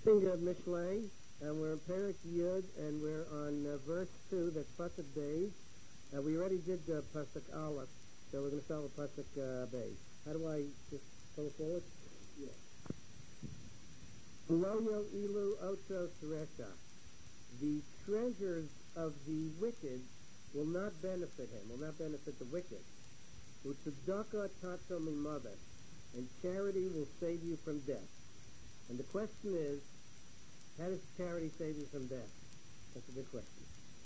Mishlei, and we're in Perek Yud, and we're on verse 2, that's Pasuk Beis. We already did Pasuk Aleph, so we're going to start with Pasuk Beis. How do I just go forward? Yeah. Lo ilu otros resha. The treasures of the wicked will not benefit him, will not benefit the wicked. Utzedakah tatzo mimavet, and charity will save you from death. And the question is, how does charity save you from death? That's a good question.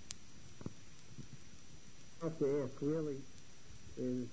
I have to ask, really, is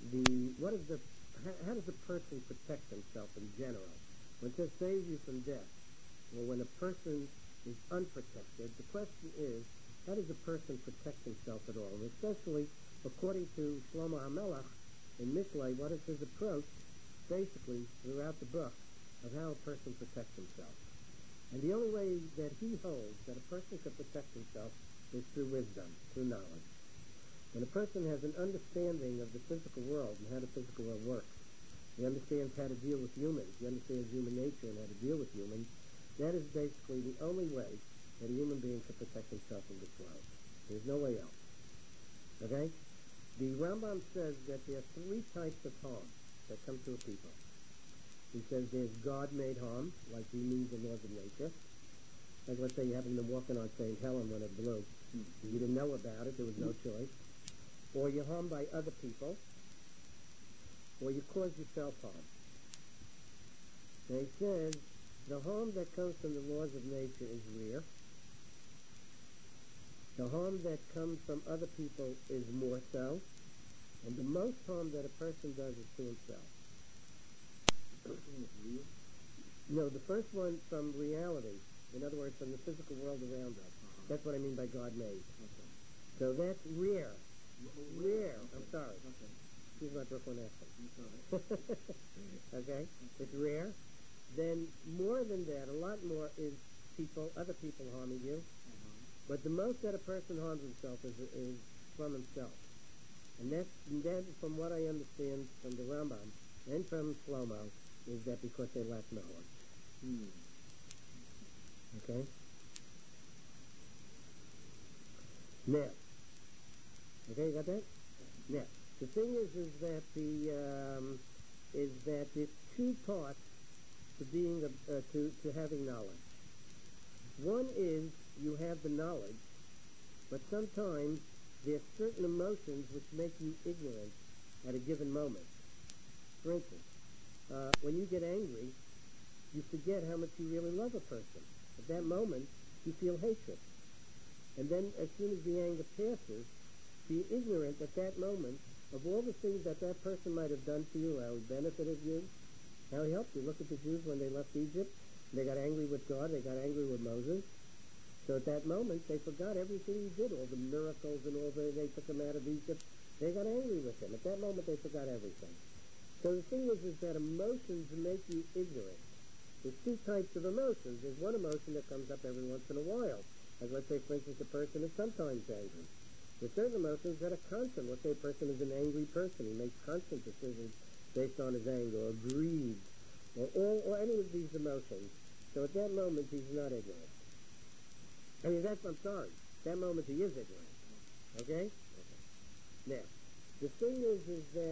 how does a person protect himself in general? When it says save you from death, or when a person is unprotected, the question is, how does a person protect himself at all? And especially, according to Shlomo HaMelech in Mishlei, what is his approach, basically, throughout the book, of how a person protects himself. And the only way that he holds that a person can protect himself is through wisdom, through knowledge. When a person has an understanding of the physical world and how the physical world works, he understands how to deal with humans, he understands human nature and how to deal with humans, that is basically the only way that a human being can protect himself in this world. There's no way else. Okay? The Rambam says that there are three types of harm that come to a people. He says there's God-made harm, like he means the laws of nature. Like, let's say you happen to walking on St. Helen when it blew. You didn't know about it, there was no choice. Or you're harmed by other people, or you cause yourself harm. Now he says the harm that comes from the laws of nature is rare. The harm that comes from other people is more so. And the most harm that a person does is to himself. No, the first one from reality. In other words, from the physical world around us. That's what I mean by God-made. Okay. So that's rare. Rare. Okay. I'm sorry. Okay. Excuse my Brooklyn accent. I'm sorry. Okay? It's rare. Then more than that, a lot more is other people harming you. But the most that a person harms himself is from himself. And that, from what I understand from the Rambam and from Shlomo, is that because they lack knowledge. Okay? Now, okay, you got that? Now, the thing is that there's two parts to being to having knowledge. One is you have the knowledge, but sometimes there are certain emotions which make you ignorant at a given moment. For instance, when you get angry, you forget how much you really love a person. At that moment, you feel hatred. And then as soon as the anger passes, be ignorant at that moment of all the things that person might have done to you, how he benefited you, how he helped you. Look at the Jews when they left Egypt. They got angry with God. They got angry with Moses. So at that moment, they forgot everything he did, all the miracles and they took him out of Egypt. They got angry with him. At that moment, they forgot everything. So the thing is that emotions make you ignorant. There's two types of emotions. There's one emotion that comes up every once in a while. Like, let's say, for instance, a person is sometimes angry. There's certain emotions that are constant. Let's say a person is an angry person. He makes constant decisions based on his anger, or greed, or any of these emotions. So at that moment, he's not ignorant. I'm sorry. That moment he is ignorant. Okay? Now, the thing is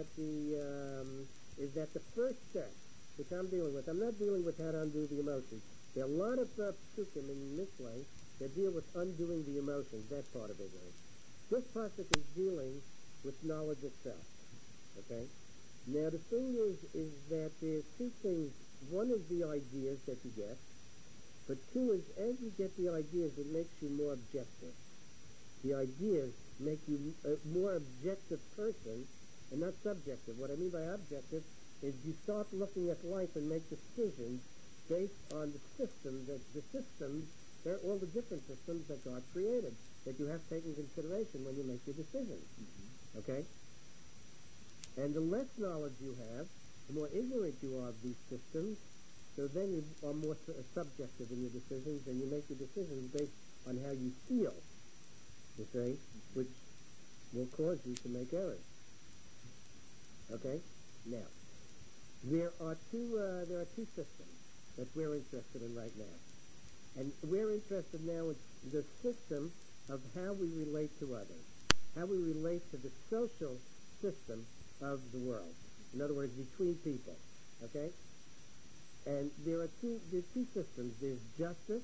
that the first step, which I'm dealing with, I'm not dealing with how to undo the emotions. There are a lot of psukim in Mishlei that deal with undoing the emotions, that part of ignorance. This pasuk is dealing with knowledge itself. Okay? Now, the thing is that there's two things. One is the ideas that you get, but two is, as you get the ideas, it makes you more objective. The ideas make you a more objective person and not subjective. What I mean by objective is you start looking at life and make decisions based on the systems, all the different systems that God created, that you have to take into consideration when you make your decisions. Okay? And the less knowledge you have, the more ignorant you are of these systems, so then you are more subjective in your decisions, and you make your decisions based on how you feel, you see, which will cause you to make errors. Okay? Now, there are two systems that we're interested in right now. And we're interested now in the system of how we relate to others, how we relate to the social system of the world. In other words, between people. Okay? And there are two systems. There's justice,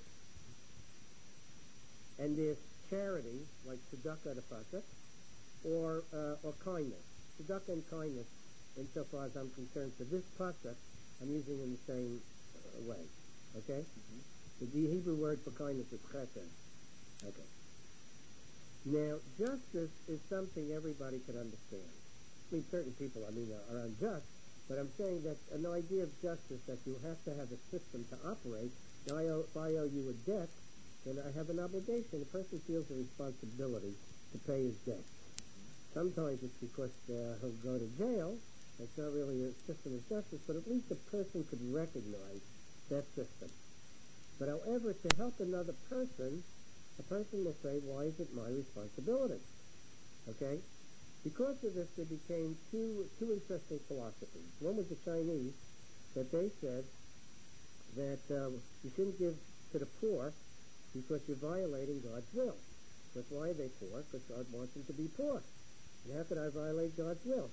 and there's charity, like tzedakah pasuk, or kindness. Tzedakah and kindness, insofar as I'm concerned, for this pasuk, I'm using in the same way. Okay? Mm-hmm. The Hebrew word for kindness is chesed. Okay. Now, justice is something everybody can understand. I mean, certain people, are unjust, but I'm saying that an idea of justice, that you have to have a system to operate. Now, if I owe you a debt, then I have an obligation. A person feels a responsibility to pay his debt. Sometimes it's because he'll go to jail. It's not really a system of justice, but at least a person could recognize that system. But however, to help another person, a person will say, why is it my responsibility? Okay? Because of this, there became two interesting philosophies. One was the Chinese, that they said that you shouldn't give to the poor because you're violating God's will. But why are they poor? Because God wants them to be poor. And how could I violate God's will?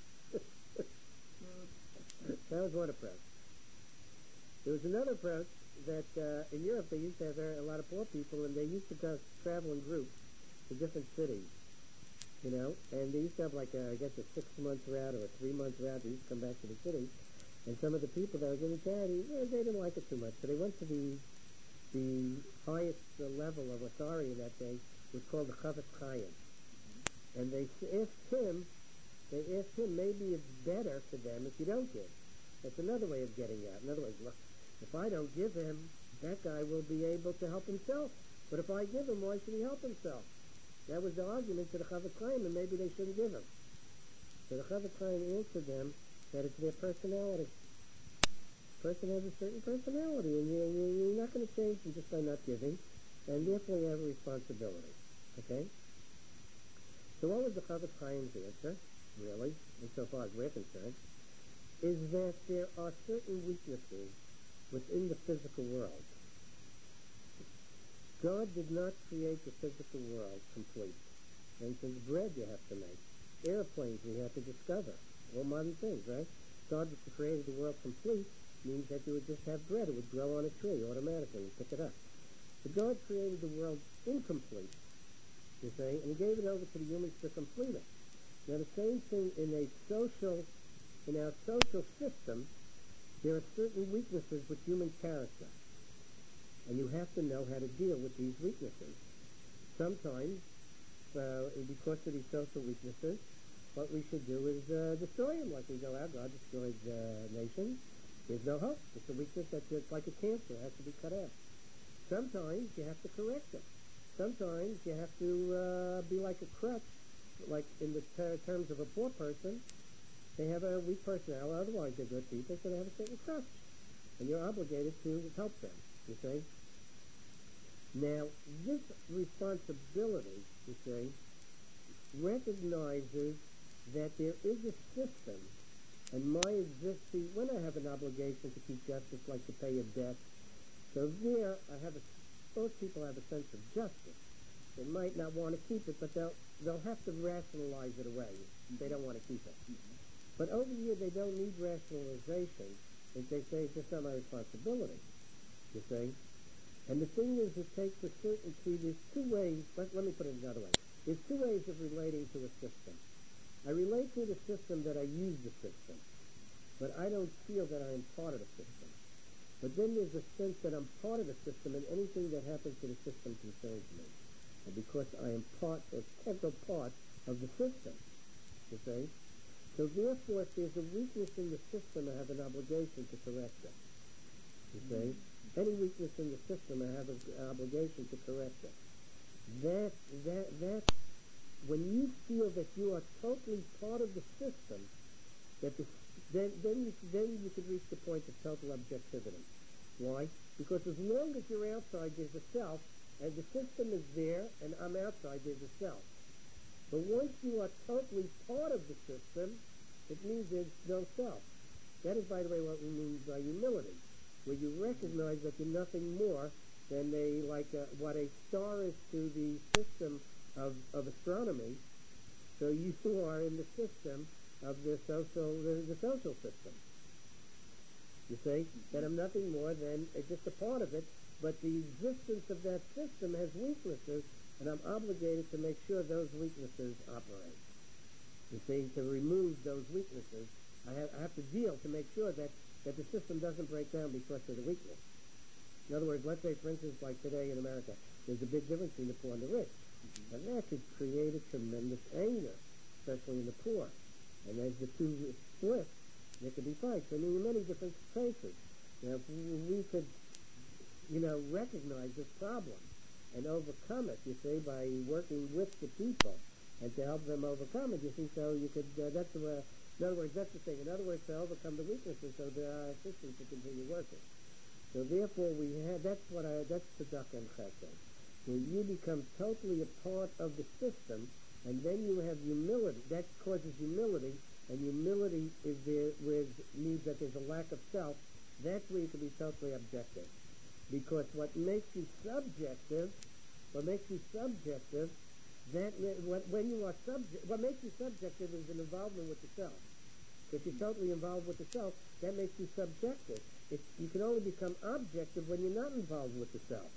That was one approach. There was another approach that in Europe they used to have a lot of poor people, and they used to travel in groups to different cities, and they used to have like I guess a 6-month route or a 3-month route. They used to come back to the city, and some of the people that were giving charity, they didn't like it too much, so they went to the highest level of authority in that day, was called the Chavetz Chaim, and they asked him, maybe it's better for them if you don't give. That's another way of getting out. In other words, look, if I don't give him, that guy will be able to help himself. But if I give him, why should he help himself? That was the argument to the Chavetz Chaim, and maybe they shouldn't give him. So the Chavetz Chaim answered them that it's their personality. A person has a certain personality, and you're not going to change them just by not giving, and therefore you have a responsibility. Okay? So what was the Chavetz Chaim's answer, really, insofar as we're concerned, is that there are certain weaknesses within the physical world. God did not create the physical world complete. For instance, bread you have to make. Airplanes we have to discover. All modern things, right? God created the world complete means that you would just have bread. It would grow on a tree automatically. You pick it up. But God created the world incomplete, you say, and he gave it over to the humans to complete it. Now the same thing in our social system, there are certain weaknesses with human character. And you have to know how to deal with these weaknesses. Sometimes, because of these social weaknesses, what we should do is destroy them. Like we go out, God destroyed nations. There's no hope. It's a weakness it's like a cancer. It has to be cut out. Sometimes you have to correct it. Sometimes you have to be like a crutch, like in the terms of a poor person. They have a weak personality, otherwise they're good people, so they have a certain crutch. And you're obligated to help them, you see. Now, this responsibility, you see, recognizes that there is a system, and when I have an obligation to keep justice, like to pay a debt, so there both people have a sense of justice. They might not want to keep it, but they'll have to rationalize it away if they don't want to keep it. But over here, they don't need rationalization. As they say, it's just not my responsibility, you see. And the thing is, it takes a certain key. There's two ways. Let me put it another way. There's two ways of relating to a system. I relate to the system that I use the system, but I don't feel that I am part of the system. But then there's a sense that I'm part of the system, and anything that happens to the system concerns me. And because I am integral part of the system, you see. So therefore, if there's a weakness in the system, I have an obligation to correct it. You see? Any weakness in the system, I have an obligation to correct it. That when you feel that you are totally part of the system, then you could reach the point of total objectivity. Why? Because as long as you're outside, there's a self, and the system is there, and I'm outside, there's a self. But once you are totally part of the system, it means there's no self. That is, by the way, what we mean by humility, where you recognize that you're nothing more than what a star is to the system of astronomy. So you are in the system of the social system. You see, that I'm nothing more than just a part of it, but the existence of that system has weaknesses, and I'm obligated to make sure those weaknesses operate. You see, to remove those weaknesses, I have to deal to make sure that the system doesn't break down because of the weakness. In other words, let's say, for instance, like today in America, there's a big difference between the poor and the rich. Mm-hmm. And that could create a tremendous anger, especially in the poor. And as the two split, there could be fights. I mean, in many different cases. Now, if we could, recognize this problem and overcome it, you see, by working with the people and to help them overcome it, you see, so you could, in other words, that's the thing. In other words, to overcome the weaknesses so there are systems to continue working. So therefore, that's tzedakah and chesed. Where you become totally a part of the system, and then you have humility. That causes humility, and humility is there, means that there's a lack of self. That's where you can be totally objective. Because what makes you subjective, what makes you subjective is an involvement with the self. If you're totally involved with the self, that makes you subjective. You can only become objective when you're not involved with the self.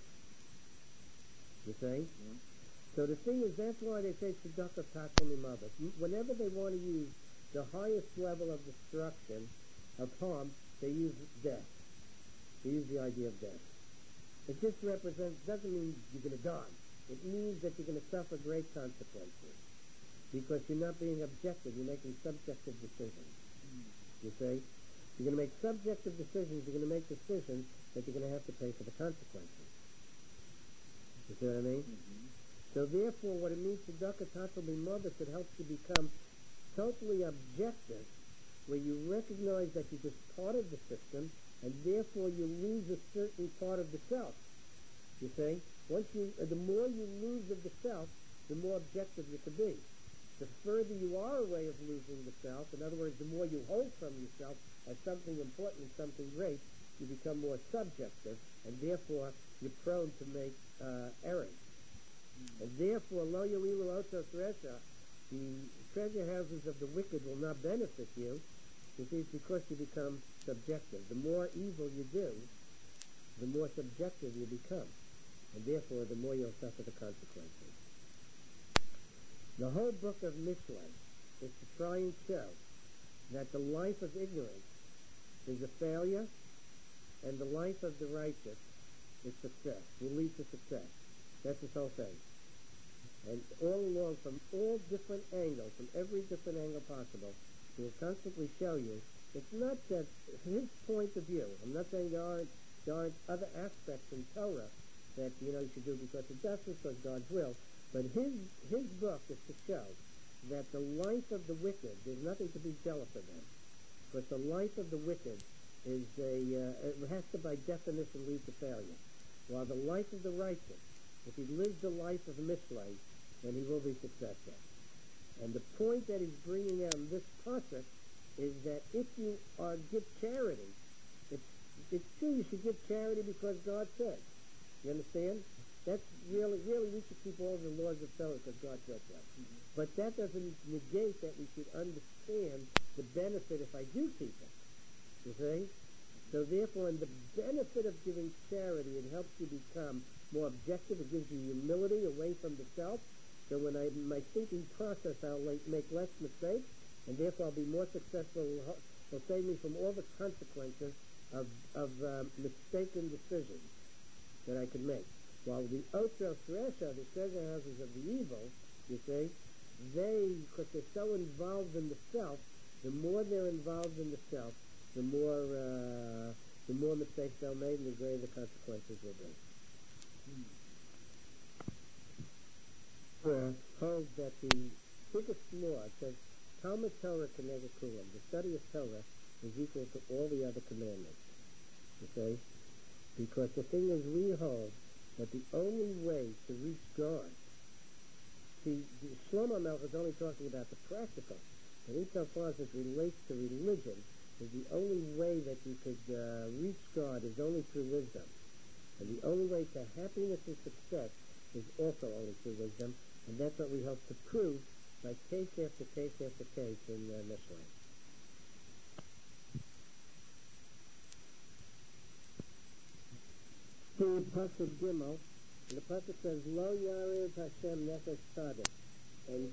You see? Mm-hmm. So the thing is, that's why they say tzedakah tackle mimavos. Whenever they want to use the highest level of destruction, of harm, they use death. They use the idea of death. It just doesn't mean you're going to die. It means that you're going to suffer great consequences. Because you're not being objective, you're making subjective decisions. You see? You're going to make subjective decisions, you're going to make decisions that you're going to have to pay for the consequences. You see what I mean? Mm-hmm. So therefore, what it means to tzedakah tackle mimavos, it helps you become totally objective, where you recognize that you're just part of the system, and therefore you lose a certain part of the self. You see? The more you lose of the self, the more objective you can be. The further you are away of losing the self, in other words, the more you hold from yourself as something important, something great, you become more subjective, and therefore you're prone to make errors. And therefore, lo yo'ilu otos resha, the treasure houses of the wicked will not benefit you. You see, it's because you become subjective. The more evil you do, the more subjective you become. And therefore, the more you'll suffer the consequences. The whole book of Mishlei is to try and show that the life of ignorance is a failure, and the life of the righteous is success, will lead to success. That's his whole thing. And all along, from all different angles, from every different angle possible, he will constantly show you, it's not that his point of view, I'm not saying there aren't other aspects in Torah that, you should do because of justice, because God's will, but his book is to show that the life of the wicked, there's nothing to be jealous of them, because the life of the wicked is it has to by definition lead to failure, while the life of the righteous, if he lives the life of Mishlei, then he will be successful. And the point that he's bringing out in this pasuk is that if you give charity, it's true you should give charity because God said. You understand? That's really, we should keep all the laws of Torah because God said so. Mm-hmm. But that doesn't negate that we should understand the benefit if I do keep it. You see? So therefore, in the benefit of giving charity, it helps you become more objective. It gives you humility away from the self. So when my thinking process, I'll make less mistakes, and therefore I'll be more successful. It'll save me from all the consequences of mistaken decisions that I could make. While the Otros Resha, the treasure houses of the evil, you see, because they're so involved in the self, the more they're involved in the self, the more mistakes they'll make, and the greater the consequences will be. Holds that the biggest law, it says, Talmud Torah Keneged Kulam, the study of Torah is equal to all the other commandments. You see? Because the thing is, we hold that the only way to reach God, see, Shlomo Melech is only talking about the practical, but insofar as it relates to religion, is the only way that you could reach God is only through wisdom. And the only way to happiness and success is also only through wisdom, and that's what we hope to prove by case after case after case in Mishlei. To Pasuk Gimel, and the Pasuk says, Lo Yarid Hashem Nefesh Tzaddik, and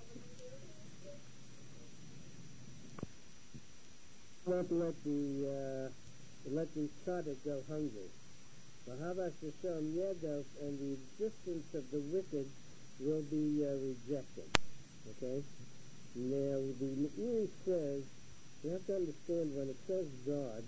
not let the tzaddik go hungry. V'havas Hashem Yedos, and the existence of the wicked will be rejected. Okay? Now, the Meiri says, you have to understand when it says God,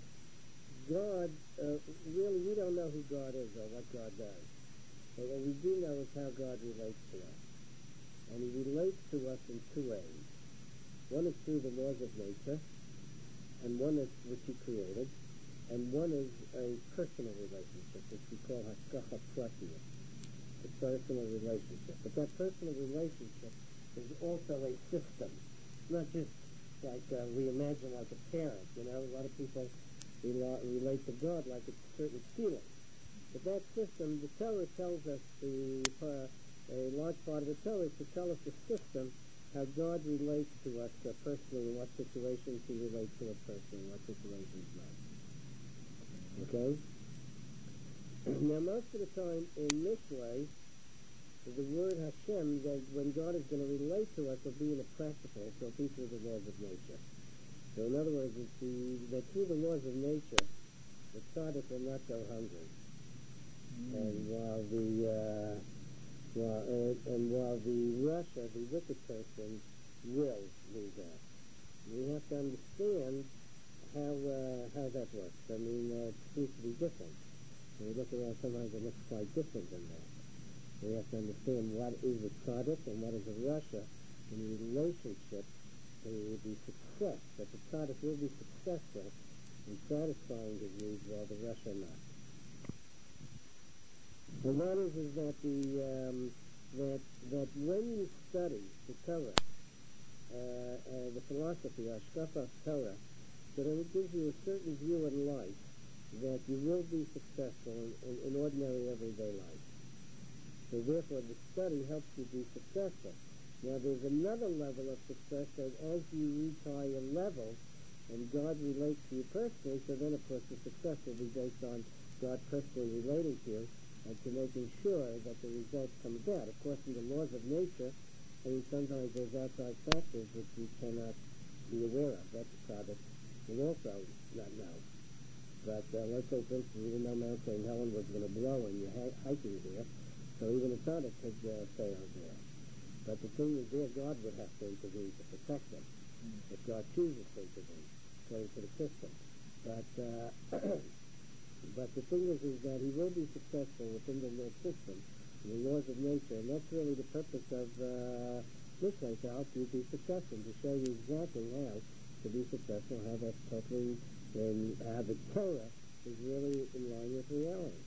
really we don't know who God is or what God does. But what we do know is how God relates to us. And he relates to us in two ways. One is through the laws of nature, and one is which he created, and one is a personal relationship, which we call hashgacha pratia, a personal relationship. But that personal relationship is also a system. It's not just like we imagine like a parent. You know, a lot of people relate to God like it's a certain feeling. But that system, the Torah tells us, a large part of the Torah is to tell us the system, how God relates to us personally, in what situations he relates to us personally, in what situations not. Okay? Now, most of the time in Mishlei, the word Hashem, that when God is going to relate to us, will be in a practical, so it'll be through the laws of nature. So in other words, it's that through the laws of nature, the tzaddik will not go hungry. And while the Russia, the wicked person, will lose out. We have to understand how that works. I mean, it seems to be different. When we look around, sometimes it looks quite different than that. We have to understand what is a tzaddik and what is a Russia in relationship to the success. That the tzaddik will be successful in satisfying his needs while the Russia not. And that is that that when you study the Torah, the philosophy, Hashkafa Torah, that it gives you a certain view in life that you will be successful in ordinary everyday life. So therefore, the study helps you be successful. Now, there's another level of success that as you reach higher level, and God relates to you personally, so then, of course, the success will be based on God personally relating to you and to making sure that the results come about. Of course, in the laws of nature, I mean, sometimes there's outside factors which we cannot be aware of. That the tzaddik will also not know. But let's say, for instance, you didn't know Mount St. Helen was going to blow and you're hiking there, so even a tzaddik could fail there. But the thing is there, God would have to intervene to protect them, if God chooses to intervene, according to the system. But but the thing is that he will be successful within the law system, the laws of nature, and that's really the purpose of Mishlei, to help you be successful, to show you exactly how to be successful, how that's totally, and how the Torah is really in line with reality.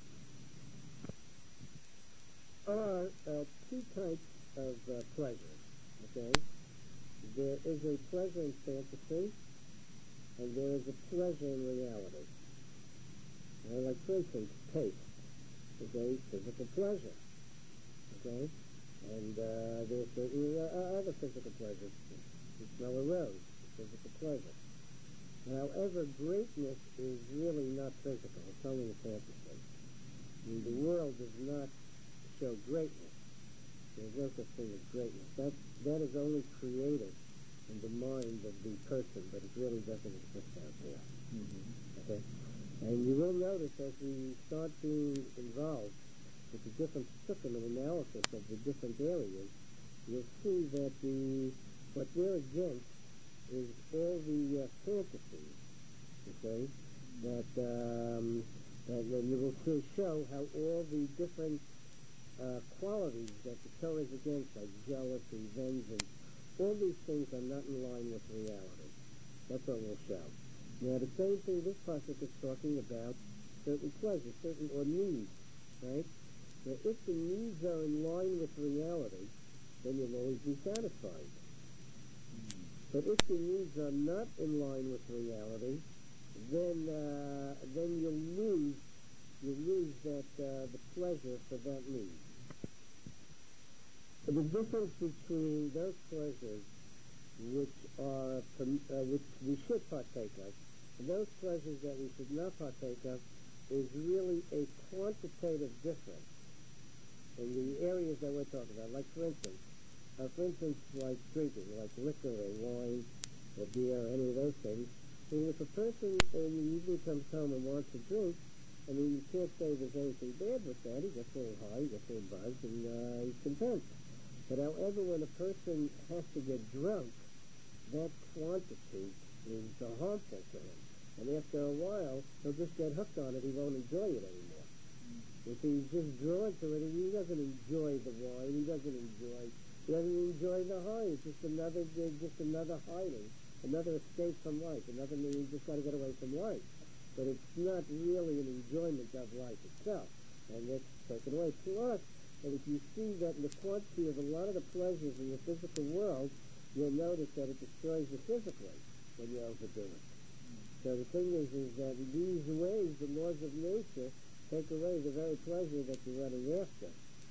There are two types of pleasure, okay? There is a pleasure in fantasy, and there is a pleasure in reality. Like, for instance, taste is a physical pleasure, okay? And there's certain other physical pleasures. You smell a rose, physical pleasure. However, greatness is really not physical. It's only a fantasy. I mean, the world does not show greatness. There's no such thing as greatness. That is only created in the mind of the person, but it really doesn't exist out there. Mm-hmm. Okay? And you will notice as we start being involved with the different psukim and analysis of the different areas, you'll see that what they're against is all the fantasies, okay, that then you will show how all the different qualities that the Torah is against, like jealousy, vengeance, all these things are not in line with reality. That's what we'll show. Now, the same thing this pasuk is talking about certain pleasures, certain or needs, right? Now, if the needs are in line with reality, then you'll always be satisfied. But if the needs are not in line with reality, then you'll lose you lose that the pleasure for that need. The difference between those pleasures which we should partake of, and those pleasures that we should not partake of, is really a quantitative difference in the areas that we're talking about. Like for instance, like drinking, like liquor or wine or beer or any of those things. I mean, if a person in the evening comes home and wants to drink, I mean, you can't say there's anything bad with that. He gets a little high, he gets a little buzzed, and he's content. But however, when a person has to get drunk, that quantity is harmful to him. And after a while, he'll just get hooked on it. He won't enjoy it anymore. If he's just drawn to it, he doesn't enjoy the wine. He doesn't enjoy the high. It's just another hiding, another escape from life. Another means you just got to get away from life. But it's not really an enjoyment of life itself, and it's taken away. Plus, and if you see that in the quantity of a lot of the pleasures in the physical world, you'll notice that it destroys you physically when you overdo it. So the thing is that in these ways, the laws of nature take away the very pleasure that you're running after.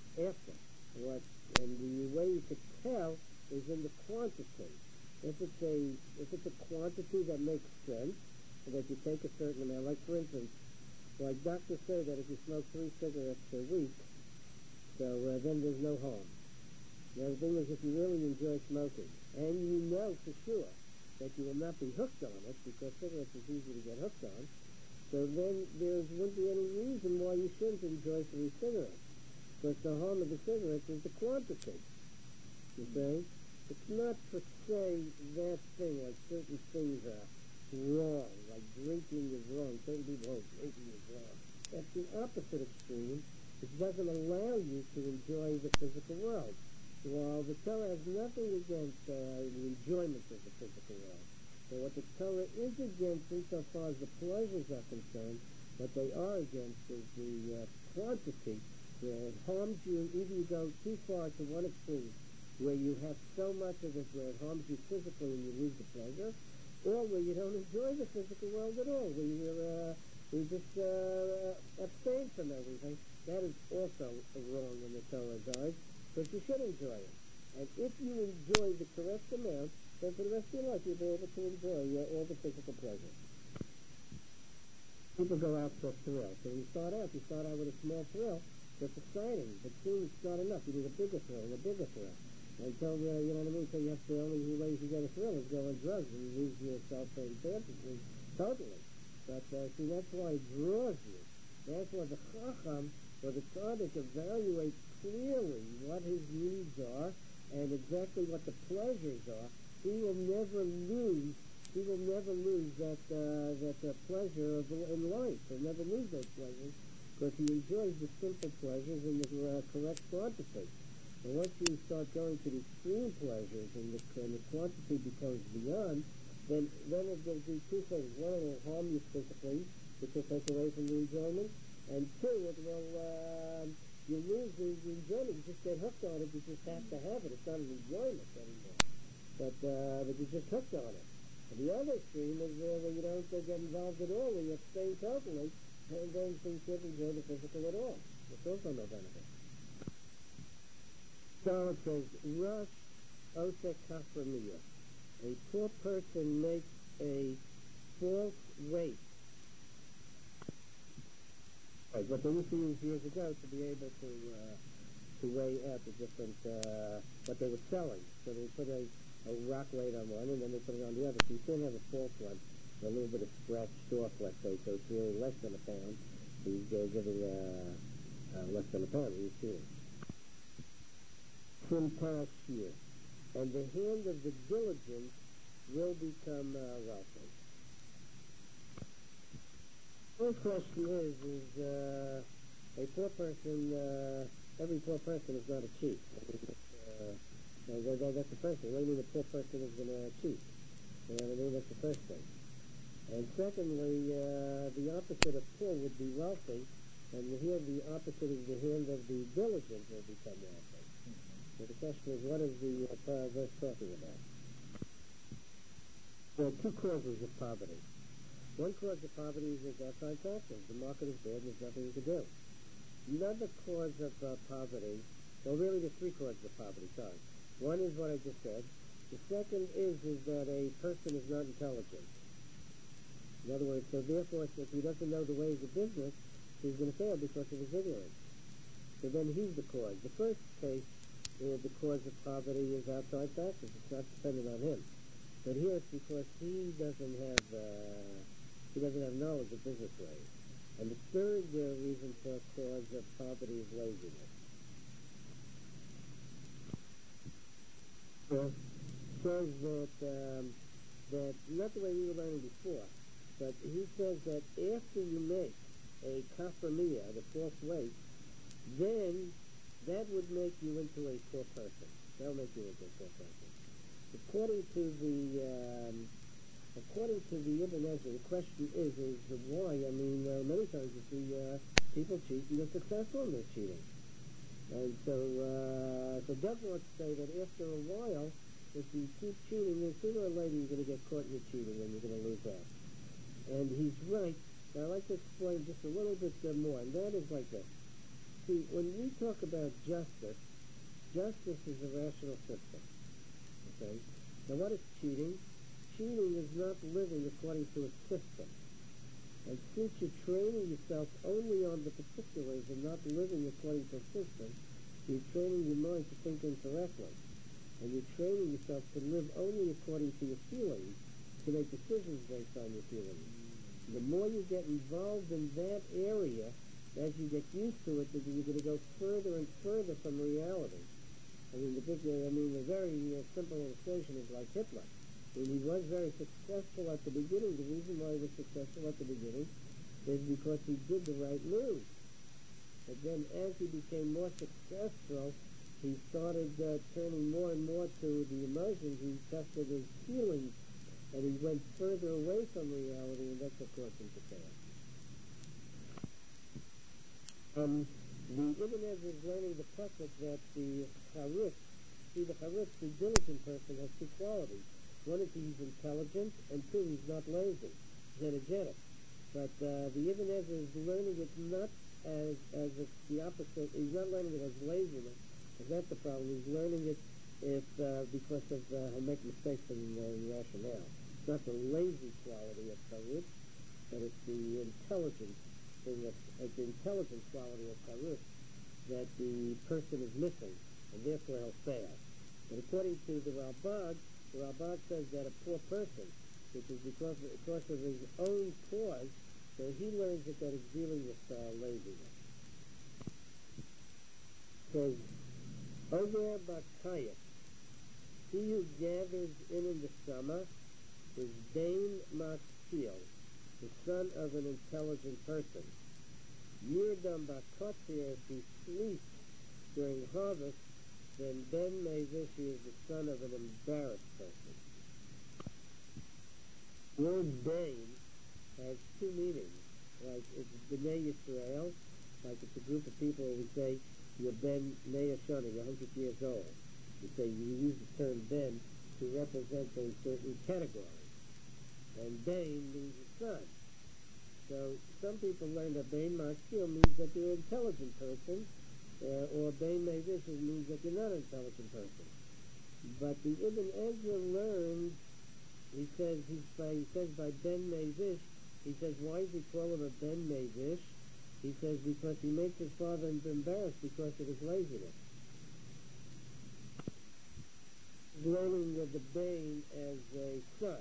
And the way you could tell is in the quantity. If it's a quantity that makes sense, that you take a certain amount, like for instance, like doctors say that if you smoke 3 cigarettes a week, so then there's no harm. Now the thing is, if you really enjoy smoking, and you know for sure that you will not be hooked on it, because cigarettes is easy to get hooked on, so then there wouldn't be any reason why you shouldn't enjoy 3 cigarettes. Because the harm of the cigarettes is the quantity. You see? It's not per se that thing, like certain things are wrong, like drinking is wrong. Certain people, drinking is wrong. That's the opposite extreme. It doesn't allow you to enjoy the physical world. While the Torah has nothing against the enjoyment of the physical world. But what the Torah is against, insofar as the pleasures are concerned, what they are against is the quantity where it harms you. Either you go too far to one extreme, where you have so much of it where it harms you physically and you lose the pleasure, or where you don't enjoy the physical world at all, where you just abstain from everything. That is also wrong in the Torah's eyes, because you should enjoy it. And if you enjoy the correct amount, then for the rest of your life you'll be able to enjoy all the physical pleasures. People go out for a thrill. So when you start out with a small thrill. That's exciting, but soon it's not enough. You need a bigger thrill and a bigger thrill. Until, you know what I mean? So you have to, the only way you can get a thrill is go on drugs and you lose yourself in fantasy totally. But, see, that's why it draws you. That's why the Chacham, or the Tzaddik, evaluates clearly what his needs are and exactly what the pleasures are. He will never lose that pleasure in life. He'll never lose those pleasures, because he enjoys the simple pleasures in the correct quantity. And once you start going to the extreme pleasures and the quantity becomes beyond, then it will do 2 things. One, it will harm you physically, which will take away from the enjoyment. And 2, it will, you lose the enjoyment. You just get hooked on it. You just have to have it. It's not an enjoyment anymore. But you're just hooked on it. And the other extreme is where you don't get involved at all, where you abstain totally, and then you can't enjoy the physical at all. It's also no benefit. So it says, Rosh Osek Kaframiya. A poor person makes a false weight. Right, what they used to use years ago to be able to weigh out the different, what they were selling. So they put a rock weight on one, and then they put it on the other. So you can't have a false one, a little bit of scratched off, let's say, so it's really less than a pound. He's giving less than a pound. He's cheating. Shir. And the hand of the diligent will become wealthy. First question is a poor person, every poor person is not a cheat. That's the first thing. What do you mean a poor person is going to cheat? You know what I mean? That's the first thing. And secondly, the opposite of poor would be wealthy, and here the opposite is the hand of the diligent will become wealthy. So the question is, what is the verse talking about? There are 2 causes of poverty. One cause of poverty is that outside factors. The market is bad and there's nothing you can do. Another cause of poverty, well, really there's three causes of poverty, sorry. One is what I just said. The second is that a person is not intelligent. In other words, so therefore, if he doesn't know the ways of business, he's going to fail because of his ignorance. So then he's the cause. The first case, the cause of poverty is outside factors. It's not dependent on him. But here it's because he doesn't have knowledge of business ways. And the third reason for cause of poverty is laziness. Says that not the way we were learning before, but he says that after you make a kaframiyah, the false weight, then that would make you into a poor person. That will make you into a poor person. According to the Ibn Ezra, the question is why? I mean, many times you see people cheat and they're successful in their cheating. And so Doug wants to say that after a while, if you keep cheating, then sooner or later you're going to get caught in your cheating and you're going to lose out. And he's right, but I'd like to explain just a little bit more, and that is like this. See, when we talk about justice, justice is a rational system. Okay? Now what is cheating? Cheating is not living according to a system. And since you're training yourself only on the particulars and not living according to a system, you're training your mind to think incorrectly. And you're training yourself to live only according to your feelings, to make decisions based on your feelings. The more you get involved in that area, as you get used to it, you're going to go further and further from reality. I mean, the very simple illustration is like Hitler. I mean, he was very successful at the beginning. The reason why he was successful at the beginning is because he did the right move. But then as he became more successful, he started turning more and more to the emotions. He tested his feelings, and he went further away from reality, and that's what caused him to fail. The Ibn Ezra is learning the pasuk that the charitz, the diligent person, has two qualities. One is he's intelligent, and two, he's not lazy. He's energetic. But the Ibn Ezra is learning it not as the opposite. He's not learning it as laziness, because that's the problem. He's learning it because of he'll make mistakes in rationale. It's not the lazy quality of charitz, but it's the intelligence thing, the intelligent quality of charitz that the person is missing, and therefore he'll fail. But according to the Ralbag says that a poor person, which is because of his own cause, so he learns that he's dealing with laziness. Says, Oger Bakayat, he who gathers in the summer is Dain Maskil, the son of an intelligent person. Yirdam Bakotir, if he sleeps during harvest, then Ben Mevish is the son of an embarrassed person. The word Dain has two meanings. Like it's B'nai Yisrael, like it's a group of people who say you're Ben Mea Shana, you're 100 years old. You use the term Ben to represent a certain category. And Bain means a son. So some people learn that Bain Maskil means that you're an intelligent person, or Bain Mevish means that you're not an intelligent person. But the Ibn Ezra learned, he says by Ben Mevish, he says, why does he call him a Ben Mevish? He says because he makes his father embarrassed because of his laziness. Learning the Bain as a son.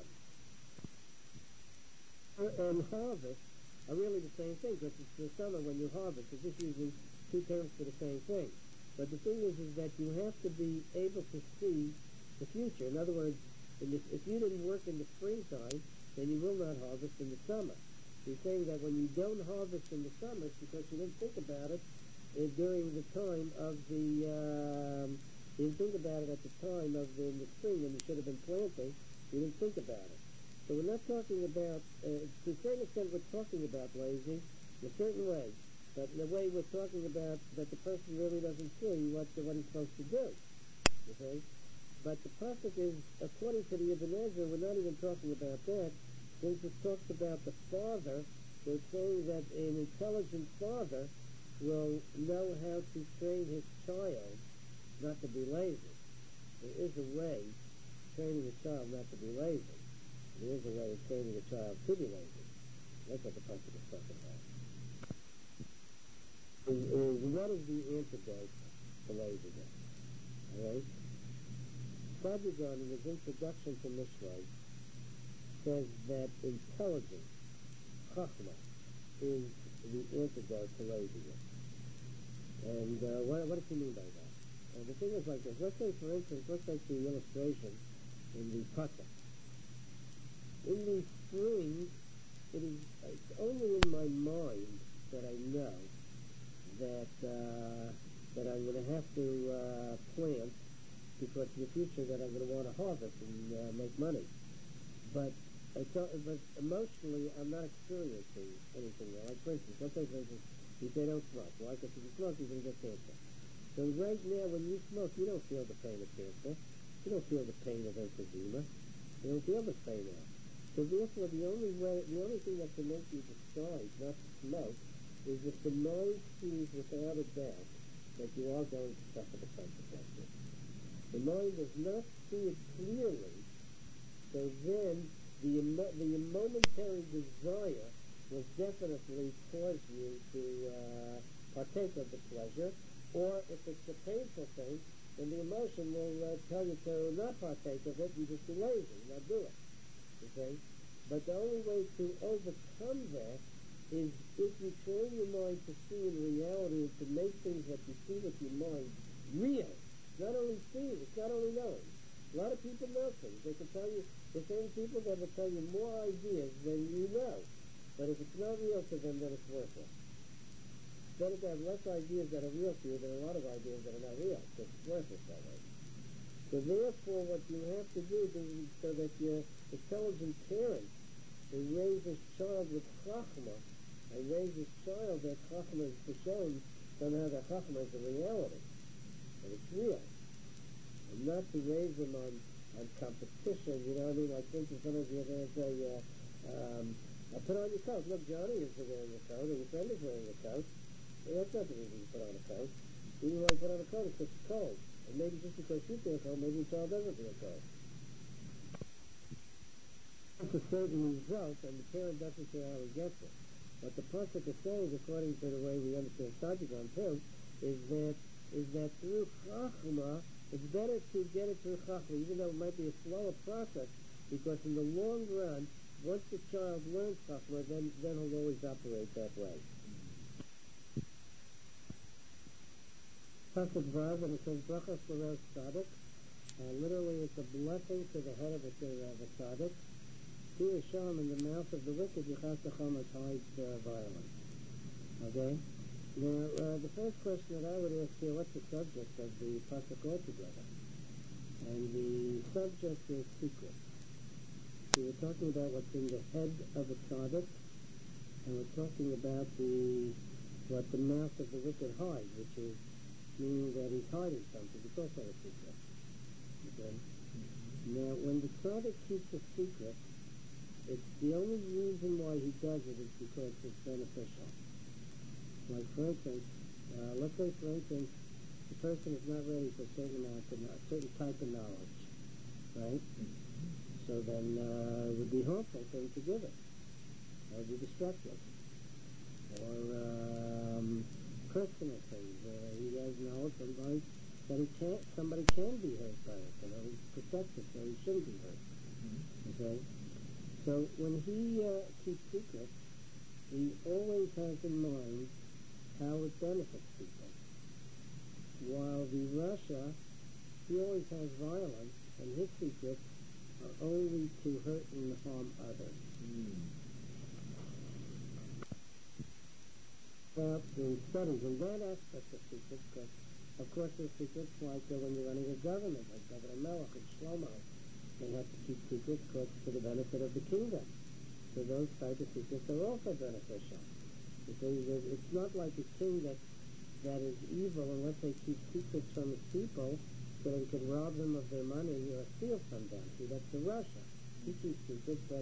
And harvest are really the same thing, because it's the summer when you harvest. It's just using two terms for the same thing. But the thing is that you have to be able to see the future. In other words, if you didn't work in the springtime, then you will not harvest in the summer. He's saying that when you don't harvest in the summer, it's because you didn't think about it during the time of the... you didn't think about it at the time of in the spring when you should have been planting. You didn't think about it. So we're not talking about, to a certain extent we're talking about lazy in a certain way, but in a way we're talking about that the person really doesn't see what he's supposed to do. Okay? But the pasuk is, according to the Ibn Ezra, we're not even talking about that. since it talks about the father, they're saying that an intelligent father will know how to train his child not to be lazy. There is a way of training a child not to be lazy. There is a way of training a child to be lazy. That's what the pasuk is talking about. What is the antidote to laziness? All right? Sadigan, in his introduction to Mishlei, says that intelligence, chachma, is the antidote to laziness. And what does he mean by that? The thing is like this. Let's say, for instance, let's take the illustration in the pasuk. In the spring, it's only in my mind that I know that I'm going to have to plant, because in the future that I'm going to want to harvest and make money. But emotionally, I'm not experiencing anything there. Like, for instance, let's say, you say don't smoke. Why? Because if you smoke, you're going to get cancer. So right now, when you smoke, you don't feel the pain of cancer. You don't feel the pain of emphysema. You don't feel this pain now. So therefore, the only thing that can make you decide not to smoke is if the mind sees without a doubt that you are going to suffer the consequences. The mind does not see it clearly, so then the momentary desire will definitely cause you to partake of the pleasure, or if it's a painful thing, then the emotion will tell you to not partake of it and just be lazy, not do it. Okay? But the only way to overcome that is if you train your mind to see in reality and to make things that you see with your mind real. Not only seeing, it's not only knowing. A lot of people know things. They can tell you, there's certain people that will tell you more ideas than you know. But if it's not real to them, then it's worthless. It's better to have less ideas that are real to you than a lot of ideas that are not real, because it's worthless that way. So therefore, what you have to do is so that your intelligent parent will raise his child with chachma, and raise his child that chachma is shown somehow that chachma is a reality, that it's real, and not to raise them on competition. You know what I mean? Like, for instance, sometimes you're going to say, put on your coat. Look, Johnny is wearing a coat, or your friend is wearing a coat. Well, that's not the reason you put on a coat. The reason why you put on a coat is because it's cold. And maybe just because you feel cold, maybe your child doesn't feel cold. It's a certain result, and the parent doesn't care how he gets it. What the pasuk is saying, according to the way we understand Sadigan too, is that through chachma, it's better to get it through chachma, even though it might be a slower process, because in the long run, once the child learns chachma, then he'll always operate that way. Pasuk Vav, and it says brachas l'rosh tzaddik. Literally, it's a blessing to the head of a tzaddik. He is shown in the mouth of the wicked, Yichas Chacham hides violence. Okay? Now, the first question that I would ask here, what's the subject of the pasuk altogether? And the subject is secret. So we're talking about what's in the head of a tzaddik, and we're talking about what the mouth of the wicked hides, which is meaning that he's hiding something. It's also a secret. Okay? Now, when the tzaddik keeps a secret, it's the only reason why he does it is because it's beneficial. Like, for instance, let's say, for instance, the person is not ready for a certain type of knowledge, right? So then it would be harmful for him to give it. It would be destructive. Or personal things. He has knowledge somebody that somebody can be hurt by it. You know, he's protected, so he shouldn't be hurt. Okay? So when he keeps secrets, he always has in mind how it benefits people. While the Rasha, he always has violence, and his secrets are only to hurt and harm others. About the studies in that aspect of secrets, because of course there's secrets like when you're running a government, like Governor Melech and Shlomo. They have to keep secrets because for the benefit of the kingdom. So those type of secrets are also beneficial. It's not like a king that is evil unless they keep secrets from his people so they could rob them of their money or steal from them. See, that's the Russia. He keeps secrets, but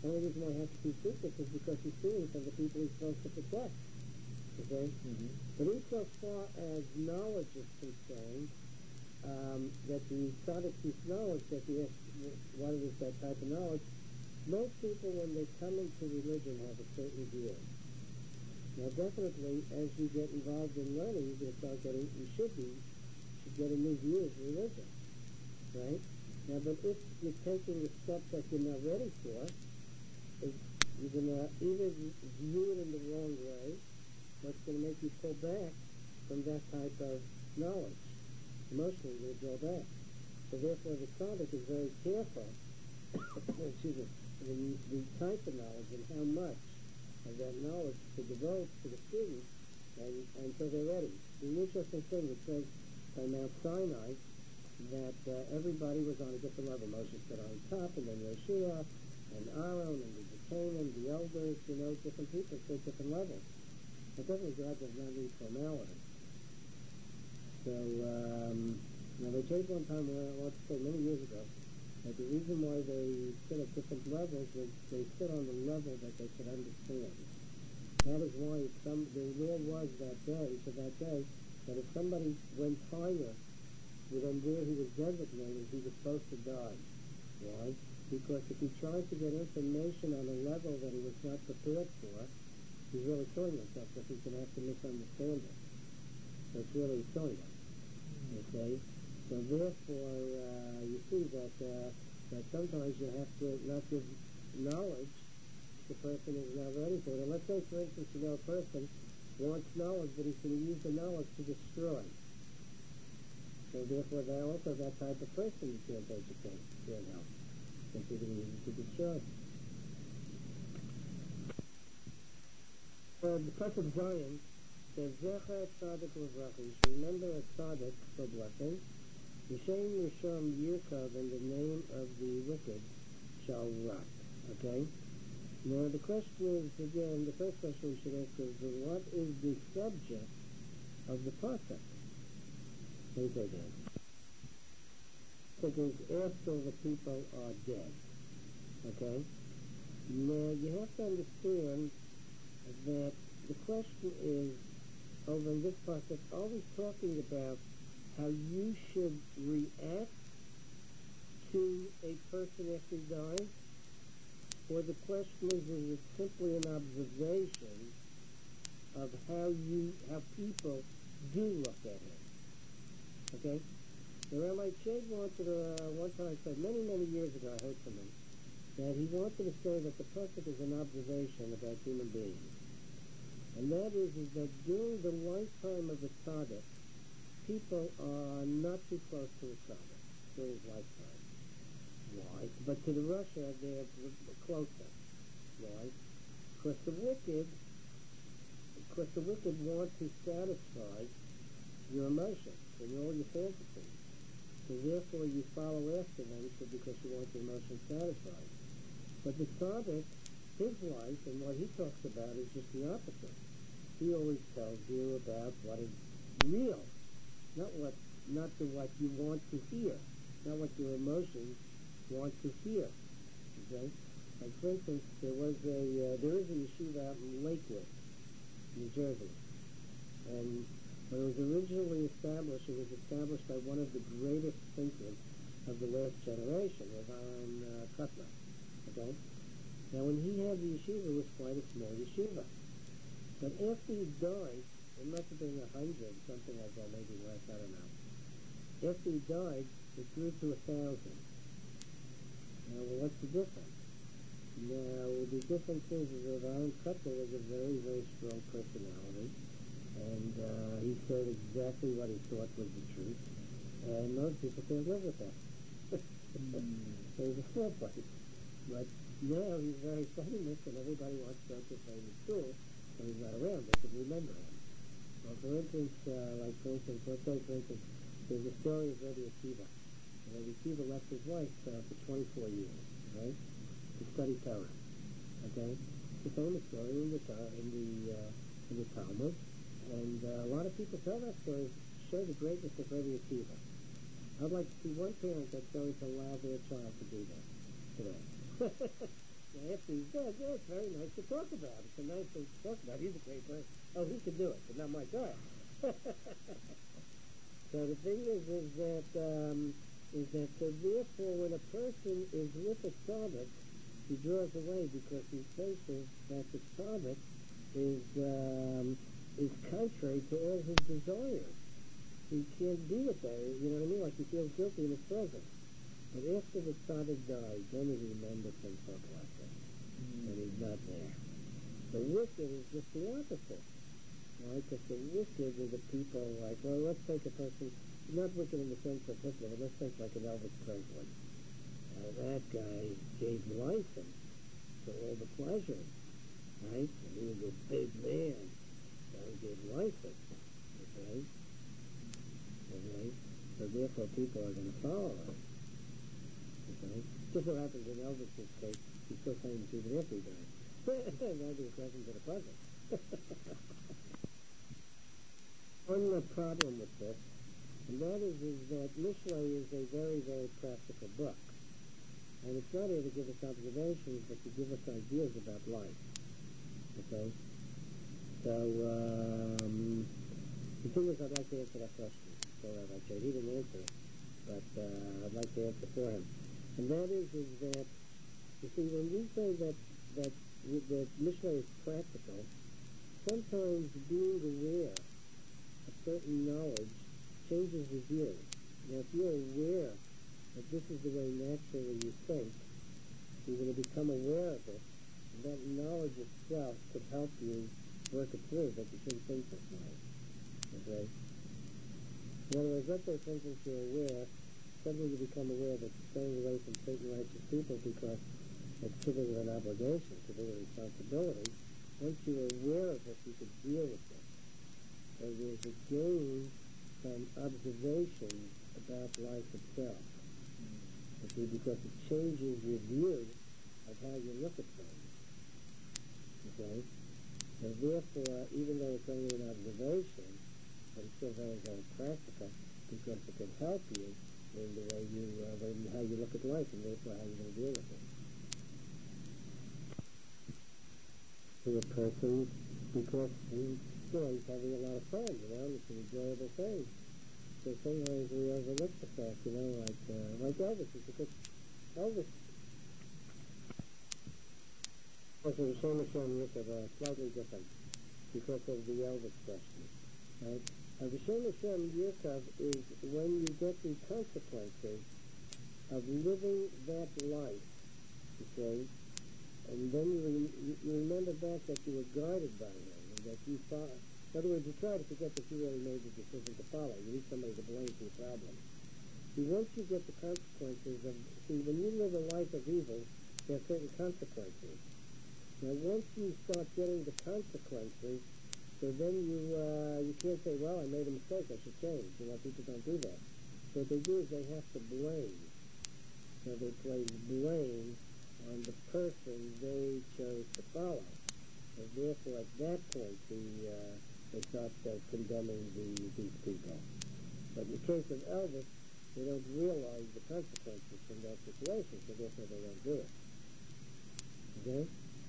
The only reason why he has to keep secrets is because he's stealing from the people he's supposed to protect. Okay? Mm-hmm. But insofar as knowledge is concerned, that the tzaddik seeks knowledge, that he has, what is that type of knowledge? Most people, when they come into religion, have a certain view. Now, definitely, as you get involved in learning, you're going to start getting, you should get a new view of religion, right? Now, but if you're taking a step that you're not ready for, you're going to either view it in the wrong way, or it's going to make you pull back from that type of knowledge. Emotionally, you're going to draw back. So therefore, the tzaddik is very careful, excuse me, the type of knowledge and how much of that knowledge to devote to the student until they're ready. The interesting thing, it says by Mount Sinai that everybody was on a different level. Moshe stood on top, and then Yoshua, and Aaron, and the Canaan, the elders, different people stood at different levels. But definitely God does not need formality. So, now they changed one time, let's say many years ago, that the reason why they stood at different levels was they stood on the level that they could understand. That is why the law was that day, that if somebody went higher than where he was designated, he was supposed to die. Why? Because if he tried to get information on a level that he was not prepared for, he's really killing himself because he's going to have to misunderstand it. So it's really killing him. Okay? So therefore, you see that sometimes you have to not give knowledge the person is not ready for it. And let's say, for instance, a person wants knowledge, but he's going to use the knowledge to destroy. So therefore, that type of person you can't educate, can't help, because you're going to use it to destroy. The Pasuk Zion says, Zecher Tzaddik L'Vracha. You should remember a Tzaddik for blessing. Yishem Yisham Yirkav, and the name of the wicked shall rot. Okay? Now the question is, again, the first question we should ask is, what is the subject of the Pasuk? Let me say that. It is after the people are dead. Okay? Now you have to understand that the question is, over in this Pasuk, are we talking about how you should react to a person after he dies? Or the question is it simply an observation of how people do look at him? Okay? The Rabbi Chade wanted, one time I said, many, many years ago, I heard from him, that he wanted to say that the Pasuk is an observation about human beings. And that is that during the lifetime of the tzaddik, people are not too close to a tzaddik during his lifetime. Why? But to the Russia, they're closer. Why? Because the wicked want to satisfy your emotions and all your fantasies. So therefore you follow after them because you want your emotions satisfied. But the tzaddik, his life and what he talks about is just the opposite. He always tells you about what is real, not what you want to hear, not what your emotions want to hear. Okay? Like for instance, there is a yeshiva out in Lakewood, New Jersey, and when it was originally established, it was established by one of the greatest thinkers of the last generation, Rav Aaron Kotler. Okay? Now, when he had the yeshiva, it was quite a small yeshiva. But after he died, it must have been 100, something like that, maybe less, I don't know. After he died, it grew to 1,000. Now, what's the difference? Now, the difference is that Aaron Kotler was a very, very strong personality, and he said exactly what he thought was the truth, and most people can't live with that. So he's a small place. But now he's very famous, and everybody wants to go to a famous school, so he's not around. They can remember him. Well, for instance, let's say, there's a story of Rabbi Akiva. Rabbi Akiva left his wife for 24 years, right, to study Torah. Okay, it's a famous story in the Talmud, and a lot of people tell that story to show the greatness of Rabbi Akiva. I'd like to see one parent that's going to allow their child to do that today. Now, after he's dead, yeah, it's very nice to talk about. It's a nice thing to talk about. He's a great person. Oh, he could do it, but not my child. So the thing is that so therefore when a person is with a tzaddik, he draws away because he senses that the tzaddik is contrary to all his desires. He can't be with that. You know what I mean? Like he feels guilty in his presence. But after the tzaddik dies, then he remembers him for a blessing, and he's not there. The wicked is just the opposite. Right? Because the wicked are the people like, well, let's take a person, not wicked in the sense of Hitler, but let's take like an Elvis Presley. That guy gave license to all the pleasures, right? And he was a big man, so he gave license, okay? Okay? So therefore people are going to follow him, okay? Just so happens in Elvis's case, he's still famous even after he died. That'd be a question to the puzzle. One problem with this, and that is that Mishlei is a very, very practical book. And it's not here to give us observations, but to give us ideas about life. Okay? So, the thing is, I'd like to answer that question. So, Rabbi Shade, he didn't answer it, but I'd like to answer for him. And that is that, you see, when we say that Mishlei is practical, sometimes being aware of certain knowledge changes your view. Now, if you're aware that this is the way naturally you think, you're going to become aware of it, and that knowledge itself could help you work it through, that you shouldn't think this way. Okay? In other words, let's say, for instance, you're aware, suddenly you become aware that you're staying away from certain righteous people because it's too big of an obligation, too big of a responsibility. Once you're aware of it, you can deal with it. So there's a gain from observations about life itself. Okay, because it changes your view of how you look at things. Okay? So therefore, even though it's only an observation, but it's still very, very practical because it can help you in the way how you look at life and therefore how you're going to deal with it. To a person, because he's having a lot of fun, it's an enjoyable thing. So sometimes we overlook the fact, like Elvis is a good... Elvis... Also, the Shem Hashem Yikov are slightly different because of the Elvis question, right? The Shem Hashem Yikov is when you get the consequences of living that life, okay, and then you remember back that you were guided by him, and that you thought... In other words, you try to forget that you really made the decision to follow. You need somebody to blame for your problem. See, once you get the consequences of... See, when you live a life of evil, there are certain consequences. Now, once you start getting the consequences, so then you can't say, well, I made a mistake, I should change. People don't do that. So what they do is they have to blame. So they place blame on the person they chose to follow. And therefore, at that point, they start condemning these people. But in the case of Elvis, they don't realize the consequences from that situation, so therefore they don't do it. Okay?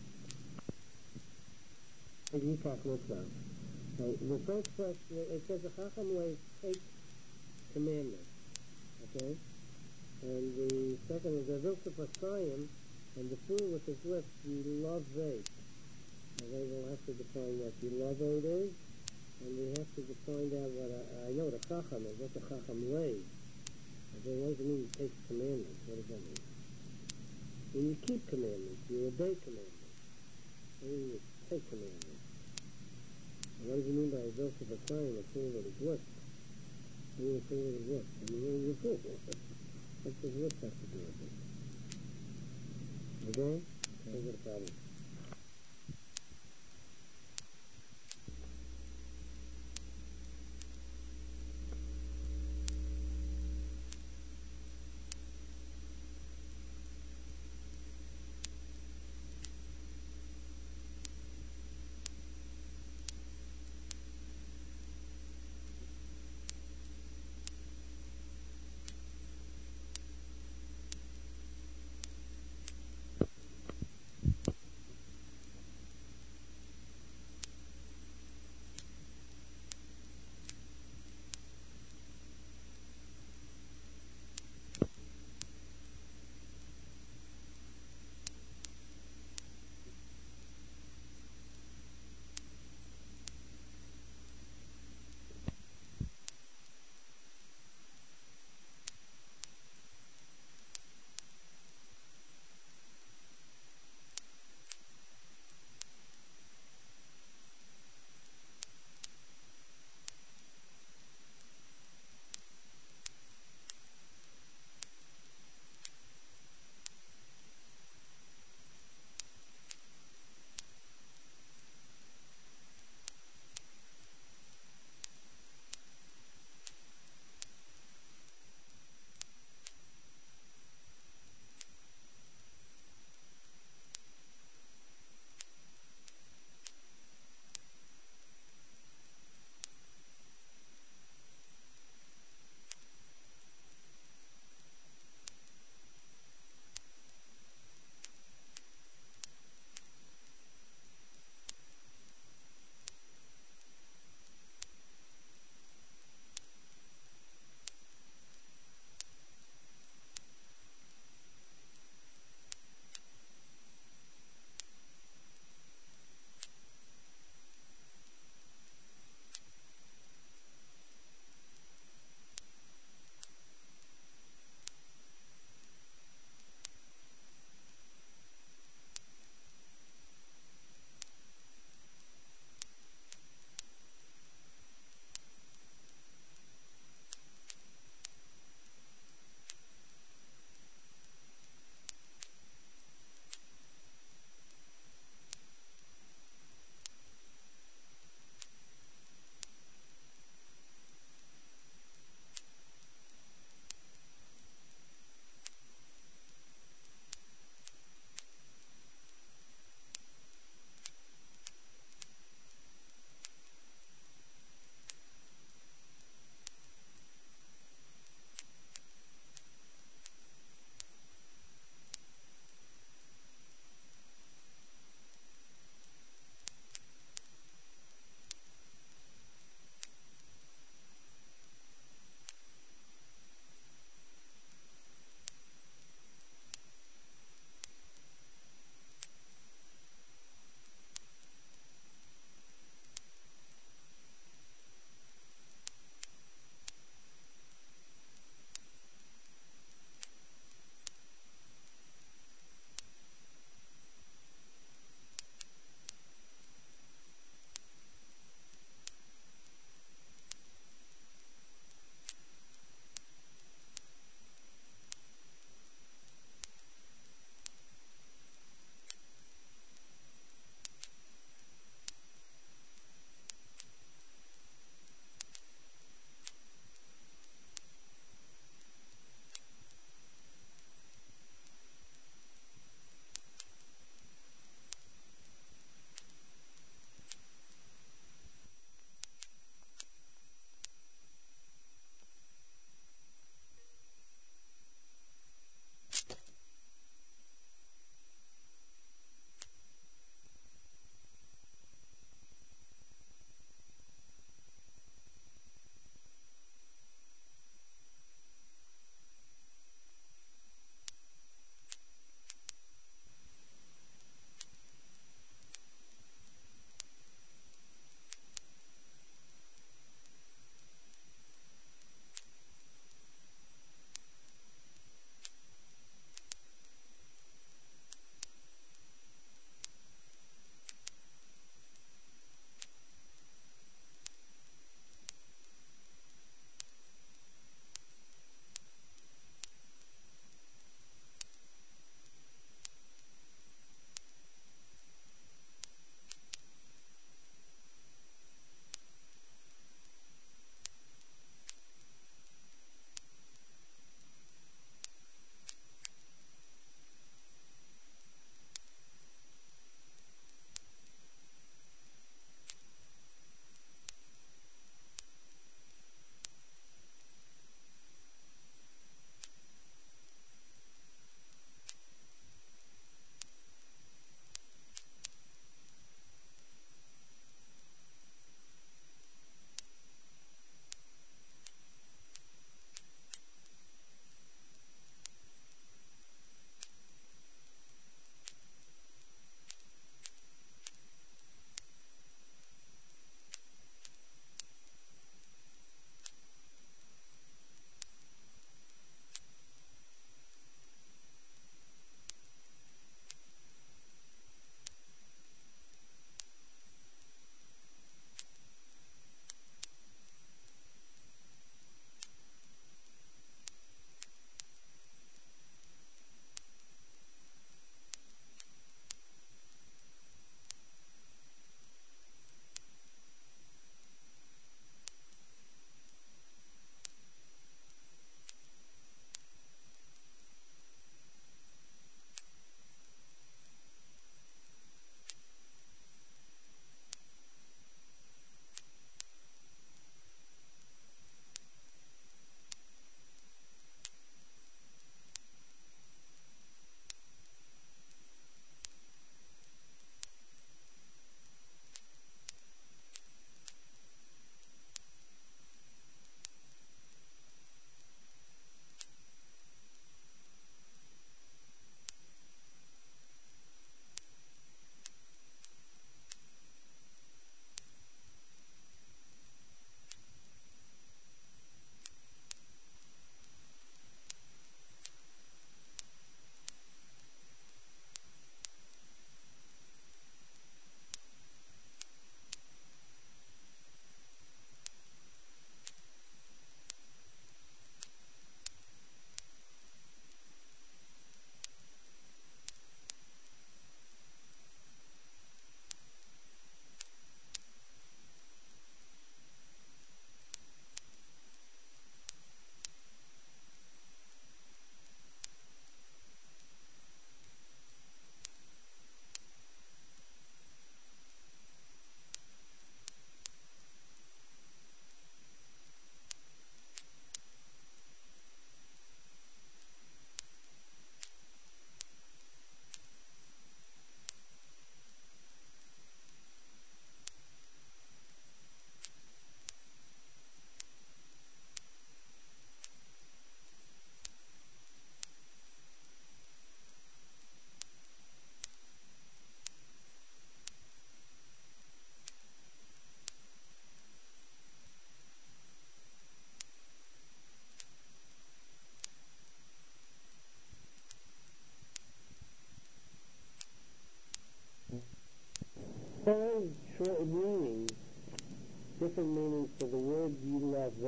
Yitzhak Mitzvah. The first question, it says the Chacham ways take commandments. Okay? And the second is the Vilsa Pasayim, and the fool with his lips, he loves it. And they will have to define what Yilaved is, and we have to find out what I know what a Chacham is. What's a Chacham way? Okay, what does it mean you take commandments? What does that mean? When you keep commandments, you obey commandments. What do you take commandments? And what does it mean by a Vilsa Pasayim, a fool with his lips? What do you mean a fool with his lips? You're a fool. What does his lips have to do with it? Okay? That's not a problem.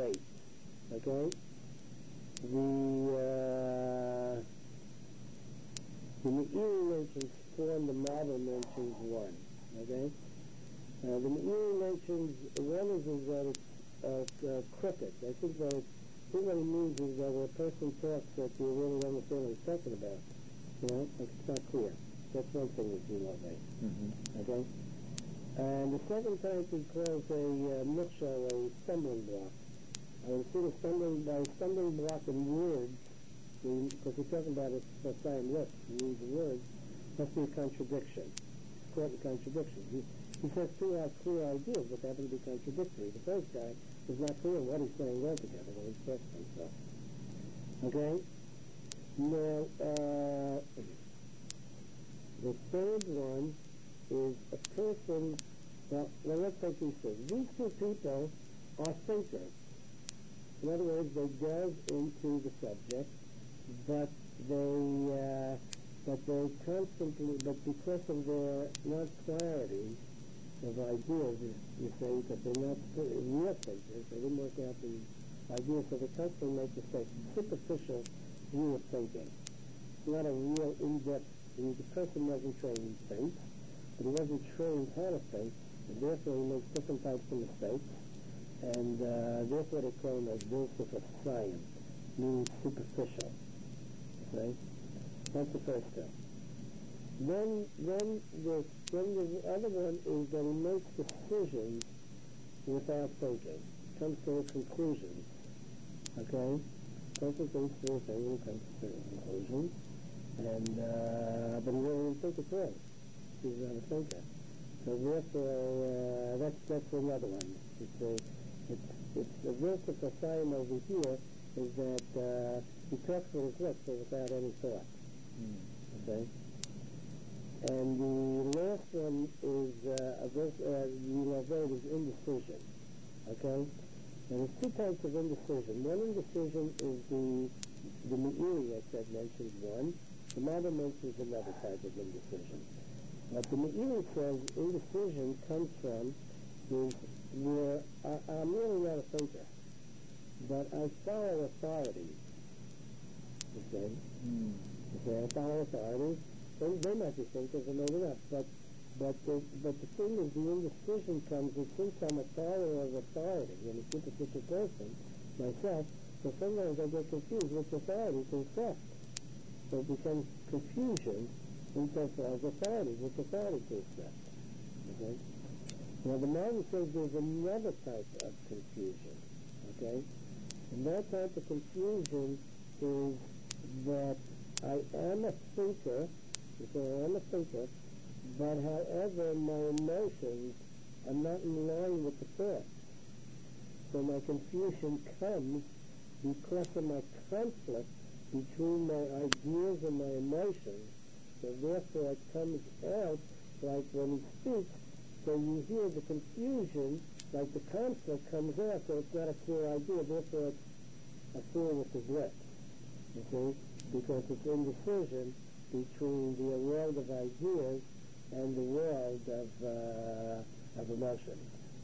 eight. Okay? The Meiri mentions 4 and the Malbim mentions 1. Okay? The Meiri mentions 1 is that it's crooked. I think what it means is that when a person talks that you really don't understand what he's talking about. You know? Like it's not clear. That's one thing that you know, right? Mm-hmm. Okay? And the second type he calls a mikshal, a stumbling block. I would assume a stumbling block in words, because we're talking about a sign lips, he means the words, must be a contradiction. It's called a contradiction. He says 2 clear ideas, but they happen to be contradictory. The first guy is not clear what he's saying altogether when he's talking himself. Okay? Now, the third one is a person, well, let's take these two. These 2 people are thinkers. In other words, they delve into the subject, but they constantly, but because of their not clarity of ideas, you say, that they're not real thinkers, they didn't work out the ideas, so they constantly make mistakes. Superficial view of thinking. It's not a real in-depth view. The person wasn't trained in think, but he wasn't trained how to think, and therefore he makes different types of mistakes, and therefore they call him a Joseph of science, meaning superficial. Okay? That's the first step. Then the other one is that he makes decisions without thinking. Comes to his conclusions. Okay? Person thinks through a thing and comes to certain conclusions. And but he doesn't even think it through. He's not a thinker. So therefore that's another one. It's the Joseph of science over here is that he talks with his lips without any thought. Okay? And the last one is is indecision. Okay? And there's 2 types of indecision. One indecision is the Meiri, I said, mentions one. The Malbim mentions another type of indecision. What the Meiri says indecision comes from is where I'm really not a thinker, but I follow authorities. You see? Okay, I follow authorities. They might be thinkers or maybe not, but the thing is the indecision comes is since I'm a follower of authority and a superficial person myself, so sometimes I get confused which authority to accept. So it becomes confusion insofar as authority, which authority to accept. Okay? Now the Malbim says there's another type of confusion. Okay? And that type of confusion is that I am a thinker, but however my emotions are not in line with the thought. So my confusion comes because of my conflict between my ideas and my emotions. So therefore it comes out like when he speaks, so you hear the confusion, like the conflict comes out, so it's not a clear idea, therefore it's a fool with his lips. You see? Because it's indecision between the world of ideas and the world of emotions.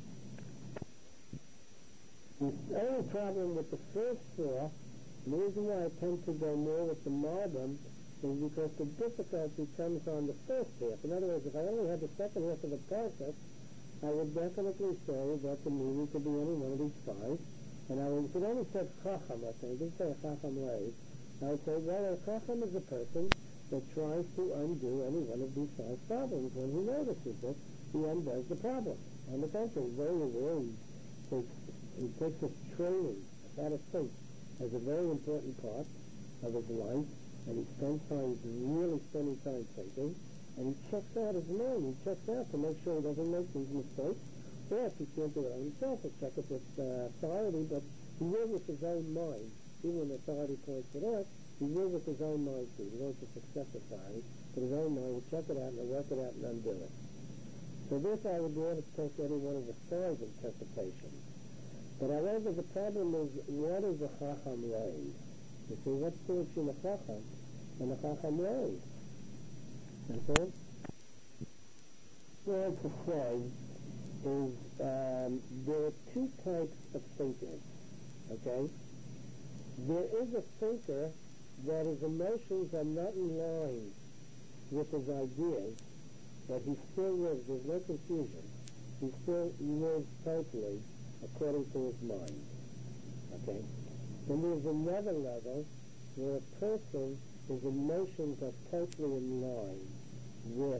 The only problem with the first 4, the reason why I tend to go more with the Malbim is because the difficulty comes on the first half. In other words, if I only had the second half of the process, I would definitely say that the meaning could be any one of these 5. And if it only said Chacham, let's say, it didn't say a Chacham way, I would say, well, a Chacham is a person that tries to undo any one of these 5 problems. When he notices it, he undoes the problem. On the contrary, very aware, he takes his training, how to think, as a very important part of his life, and he spends time, really spending time thinking, and he checks out his mind. He checks out to make sure he doesn't make these mistakes. Or if he can't do it himself, he'll check it with authority, but he will with his own mind. Even when authority points it out, he will with his own mind too. He won't just accept authority, but his own mind will check it out and work it out and undo it. So therefore I would be able to take any one of the 5 interpretations. But however, the problem is, what is a Chacham way? You see, what's the difference between a Chacham and a Chacham way? Understand? What I want to say is there are 2 types of thinkers. Okay? There is a thinker that his emotions are not in line with his ideas, but he still lives, there's no confusion, he still lives totally according to his mind. Okay? Then there's another level where a person, his emotions are totally in line with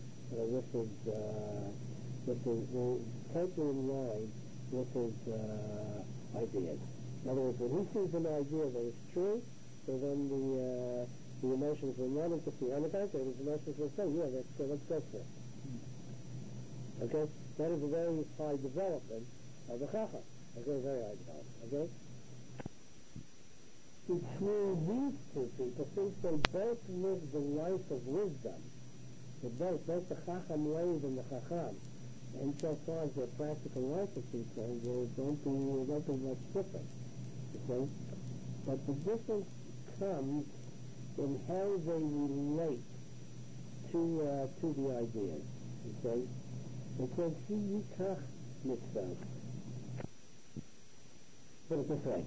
totally in line with his ideas. In other words, when he sees an idea that is true, so then the emotions will not interfere. On the contrary, his emotions will say, yeah, that's good, let's go for it. Okay? That is a very high development of the Chacham. Okay, very high development. Okay? Between these two people, since they both live the life of wisdom, both the Chacham ways and the Chacham, insofar as their practical life is concerned, there don't be much difference. Okay? But the difference comes in how they relate to the ideas. Okay? It says, Yikach mitzvah. Put it this way.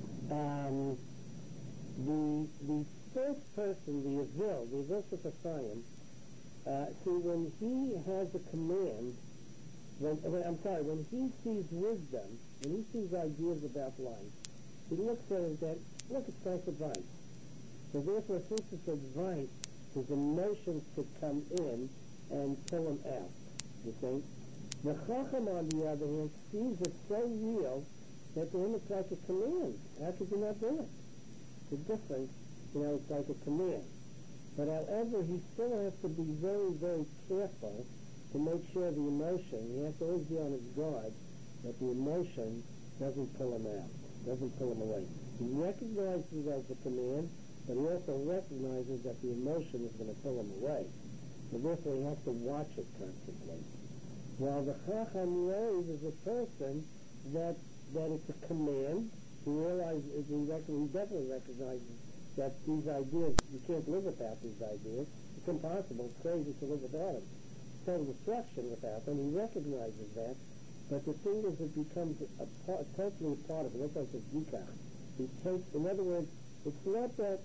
The first person, the Avil Sifasayim, see, when he has a command, when he sees wisdom, when he sees ideas about life, he looks at it that, look, it's nice advice. So therefore, since it's advice, his emotions could come in and pull him out. You see? The Chacham, on the other hand, sees it so real that to him it's like a command. How could you not do it? The difference, it's like a command. But however, he still has to be very, very careful to make sure the emotion, he has to always be on his guard that the emotion doesn't pull him out, doesn't pull him away. He recognizes it as a command, but he also recognizes that the emotion is going to pull him away. So therefore he has to watch it constantly. While the Chacham knows is a person that it's a command, he definitely recognizes that these ideas, you can't live without these ideas. It's impossible. It's crazy to live without them. Total destruction without them. He recognizes that. But the thing is, it becomes totally a part of it. That's like a Yikach. He takes, in other words, it's not that...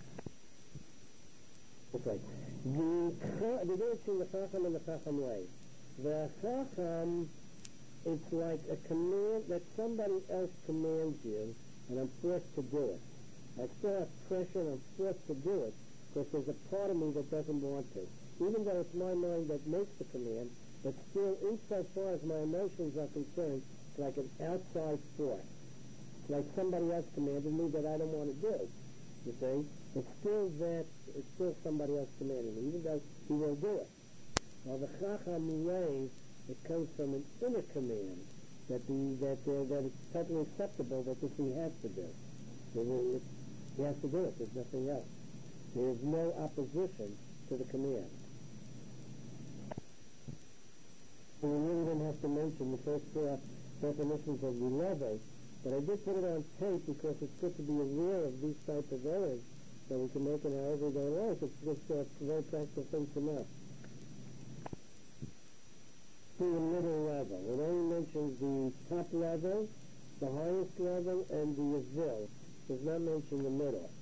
Okay. The difference between the Chacham and the Chacham way. The Chacham, it's like a command that somebody else commands you, and I'm forced to do it. I still have pressure and I'm forced to do it because there's a part of me that doesn't want to. Even though it's my mind that makes the command, but still, insofar as my emotions are concerned, it's like an outside force. It's like somebody else commanded me that I don't want to do. You see? It's still somebody else commanding me, even though he will do it. While the Chacham way, it comes from an inner command that it's totally acceptable that this he has to do. He has to do it. There's nothing else. There is no opposition to the command. We really didn't have to mention the first four definitions of Rileve, but I did put it on tape because it's good to be aware of these types of errors so we can make it in our everyday life. It's just a very practical thing to know. The middle level. It only mentions the top level, the highest level, and the Avil. Does not mention the middle.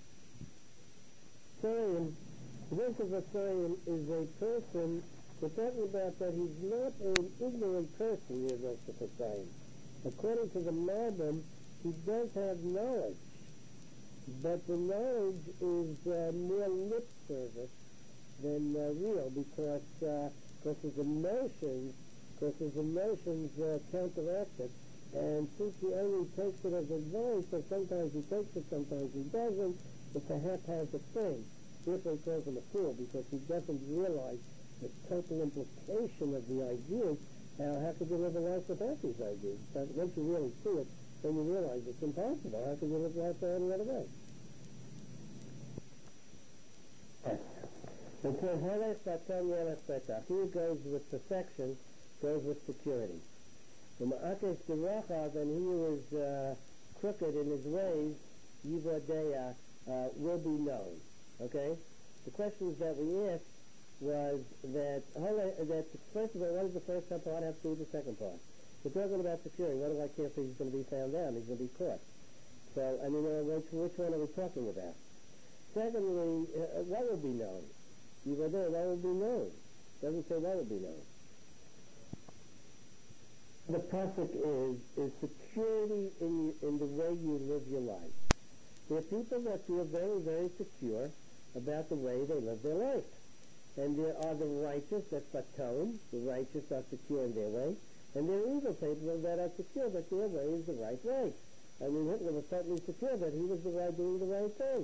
Tzayim, this of a Tzayim is a person, we're talking about that he's not an ignorant person, the Avil of a Tzayim. According to the Malbim, he does have knowledge, but the knowledge is more lip service than real because his emotions counteract it. And since he only takes it as advice, so sometimes he takes it, sometimes he doesn't, it's a haphazard thing. Therefore he calls him a fool, because he doesn't realize the total implication of the ideas. How could you live a life without these ideas? But once you really see it, then you realize it's impossible. How could you live life any other way? It says, he goes with perfection, goes with security. And he who is crooked in his ways, Yivadeya, will be known. Okay? The questions that we asked was that first of all, what does the first part have to do with the second part? We're talking about security. What do I care if he's going to be found out? He's going to be caught. So, I mean, which one are we talking about? Secondly, what will be known? You go there, what will be known? Doesn't say what will be known. The pasuk is security in the way you live your life. There are people that feel very, very secure about the way they live their life. And there are the righteous, that's Baton, the righteous are secure in their way. And there are evil people that are secure that their way is the right way. I mean, Hitler was totally secure that he was the right doing the right thing.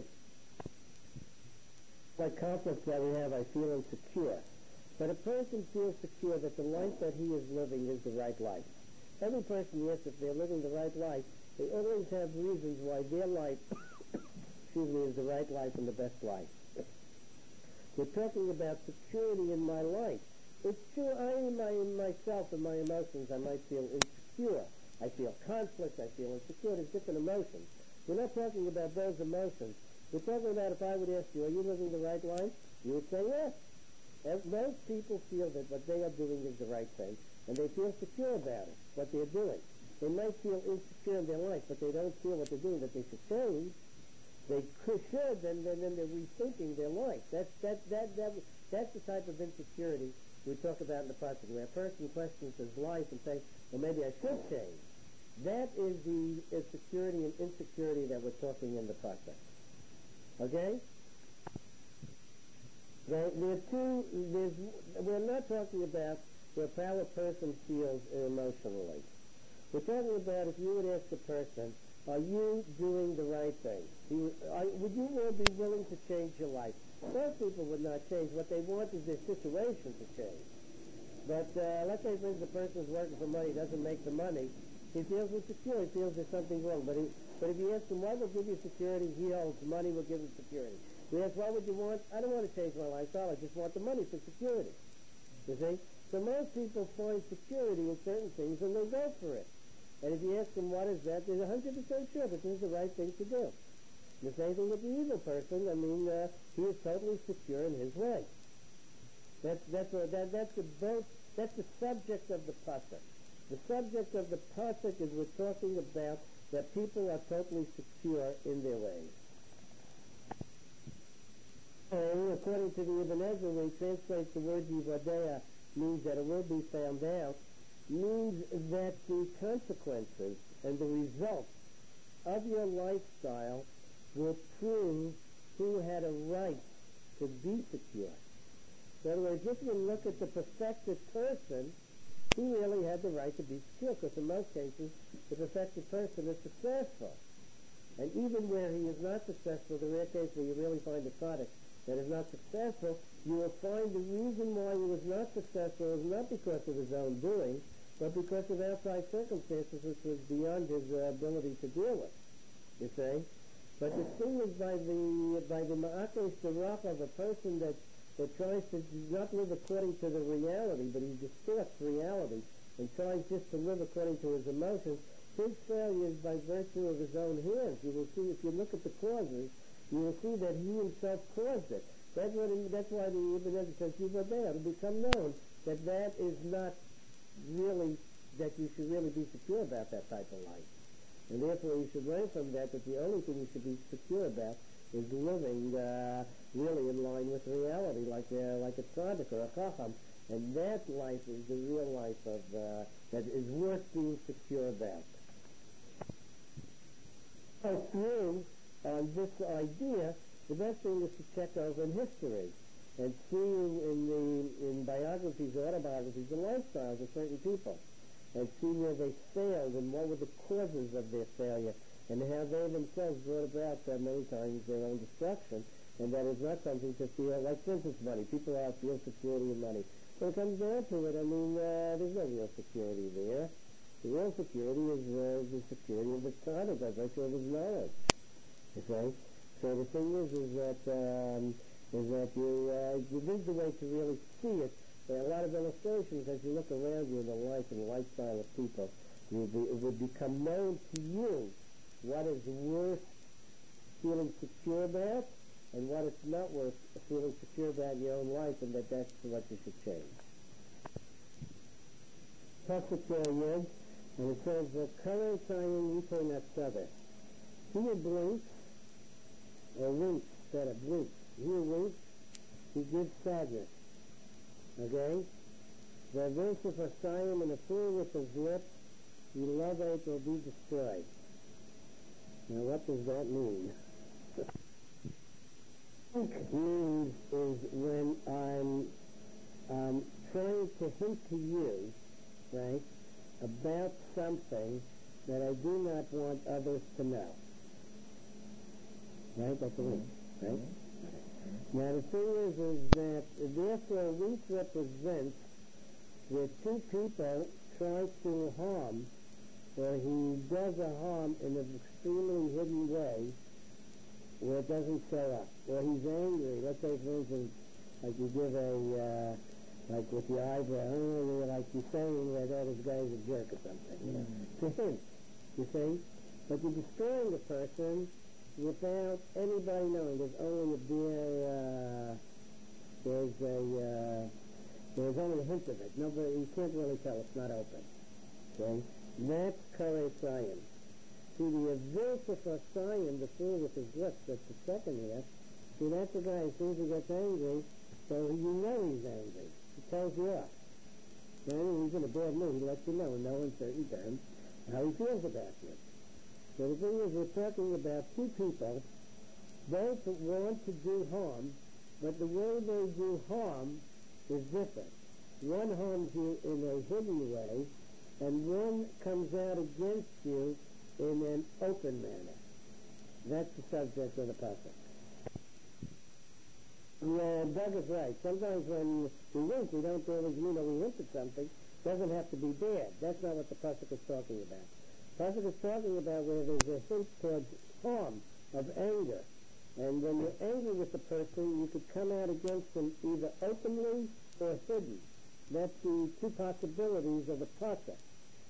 Like conflicts that we have, I feel insecure. But a person feels secure that the life that he is living is the right life. Every person, yes, if they're living the right life, they always have reasons why their life, is the right life and the best life. We're talking about security in my life. It's true, in myself and my emotions, I might feel insecure. I feel conflict, I feel insecure. There's different emotions. We're not talking about those emotions. We're talking about if I would ask you, are you living the right life? You would say yes. Most people feel that what they are doing is the right thing, and they feel secure about it, what they're doing. They might feel insecure in their life, but they don't feel what they're doing, that they should change. They should, then they're rethinking their life. That's the type of insecurity we talk about in the process, where a person questions his life and says, well, maybe I should change. That is the security and insecurity that we're talking in the process. Okay? We're not talking about how a person feels emotionally. We're talking about if you would ask a person, are you doing the right thing? Would you be willing to change your life? Most people would not change. What they want is their situation to change. But let's say, for instance, the person is working for money, doesn't make the money, he feels insecure, he feels there's something wrong. But if you ask him, what will give you security? He holds money will give him security. You ask, what would you want? I don't want to change my lifestyle, I just want the money for security. You see? So most people find security in certain things and they go for it. And if you ask them what is that, they're 100% sure that this is the right thing to do. The same thing with the evil person. I mean, he is totally secure in his way. That's the subject of the pasuk. The subject of the pasuk is we're talking about that people are totally secure in their ways. And according to the Ibn Ezra, when he translates the word Yivadea, means that it will be found out, means that the consequences and the results of your lifestyle will prove who had a right to be secure. In other words, if you look at the perfected person, he really had the right to be secure, because in most cases, the perfected person is successful. And even where he is not successful, the rare case where you really find a tzaddik that is not successful, you will find the reason why he was not successful is not because of his own doing, but because of outside circumstances which was beyond his ability to deal with. You see? But the thing is, by the ma'akos derach of a person that tries to not live according to the reality, but he distorts reality and tries just to live according to his emotions, his failure is by virtue of his own hands. You will see, if you look at the causes, you will see that he himself caused it. That's why the Ibn Ezra says, it'll become known that is not really, that you should really be secure about that type of life. And therefore you should learn from that the only thing you should be secure about is living really in line with reality, like a tzaddik or a chacham. And that life is the real life of that is worth being secure about. So through this idea, the best thing is to check over in history and see in biographies or autobiographies the lifestyles of certain people, and see where they failed and what were the causes of their failure, and how they themselves brought about many times their own destruction. And that is not something to feel like, for instance, money. People feel security in money. When it comes down to it, I mean, there's no real security there. The real security is the security of the tzaddik by virtue of his knowledge. You see? So the thing is that you need the way to really see it. There are a lot of illustrations as you look around you in the life and lifestyle of people. It would become known to you what is worth feeling secure about and what is not worth feeling secure about in your own life, and that's what you should change. Pasuk Yod, And it says, Kare Tzayin Yite Natsaveh. He blinks, or winks, better, blinks. He winks, he gives sadness. Okay? The V'avinsuf Asayim, and the fool with his lips, Yilaveit will be destroyed. Now what does that mean? Means is when I'm trying to hint to you, right, about something that I do not want others to know. Right? That's a wink, right? Now the thing is that therefore a wink represents where two people try to harm, or he does a harm in an extremely hidden way, where it doesn't show up, or he's angry. Let's say, for instance, like you give like with your eyebrow, like you're saying that this guy's a jerk or something, you know, to him, you see? But you're destroying the person without anybody knowing. There's only there's only a hint of it. Nobody, you can't really tell. It's not open. Okay? That's Kare Tzayim. See, the V'avinsuf Asayim, the fool with his lips, that's the second here. See, that's the guy, as soon as he gets angry, so you know he's angry. He tells you off. Then he's in a bad mood. He lets you know in no uncertain terms how he feels about you. So the thing is, we're talking about two people, both want to do harm, but the way they do harm is different. One harms you in a hidden way, and one comes out against you in an open manner. That's the subject of the pasuk. Yeah, Doug is right. Sometimes when we wink, we don't always mean that we hinted something. It doesn't have to be bad. That's not what the pasuk is talking about. The pasuk is talking about where there's a hint towards harm, of anger. And when you're angry with the person, you could come out against them either openly or hidden. That's the two possibilities of the pasuk.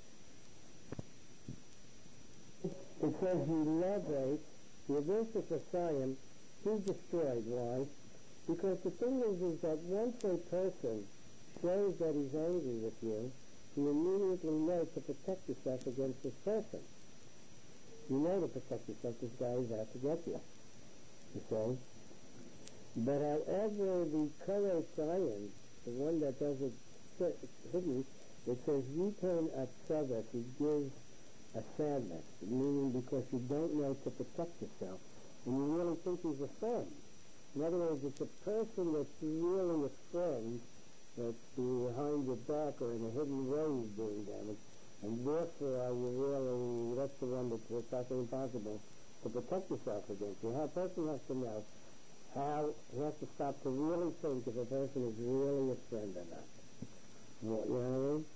It says, Yilaveit, the V'avinsuf Asayim, he's destroyed. Why? Because the thing is that once a person shows that he's angry with you, you immediately know to protect yourself against this person. You know to protect yourself, this guy is out to get you. You see? But however, the Kare Tzayim, the one that does it hidden, it says, Yitain Atzaveh, he gives a sadness, meaning because you don't know to protect yourself, and you really think he's a friend. In other words, it's a person that's really a friend that's behind your back or in a hidden way is doing damage, and therefore you really, that's the one that's fucking impossible to protect yourself against. A person has to know how, he has to stop to really think if a person is really a friend or not. You know what I mean?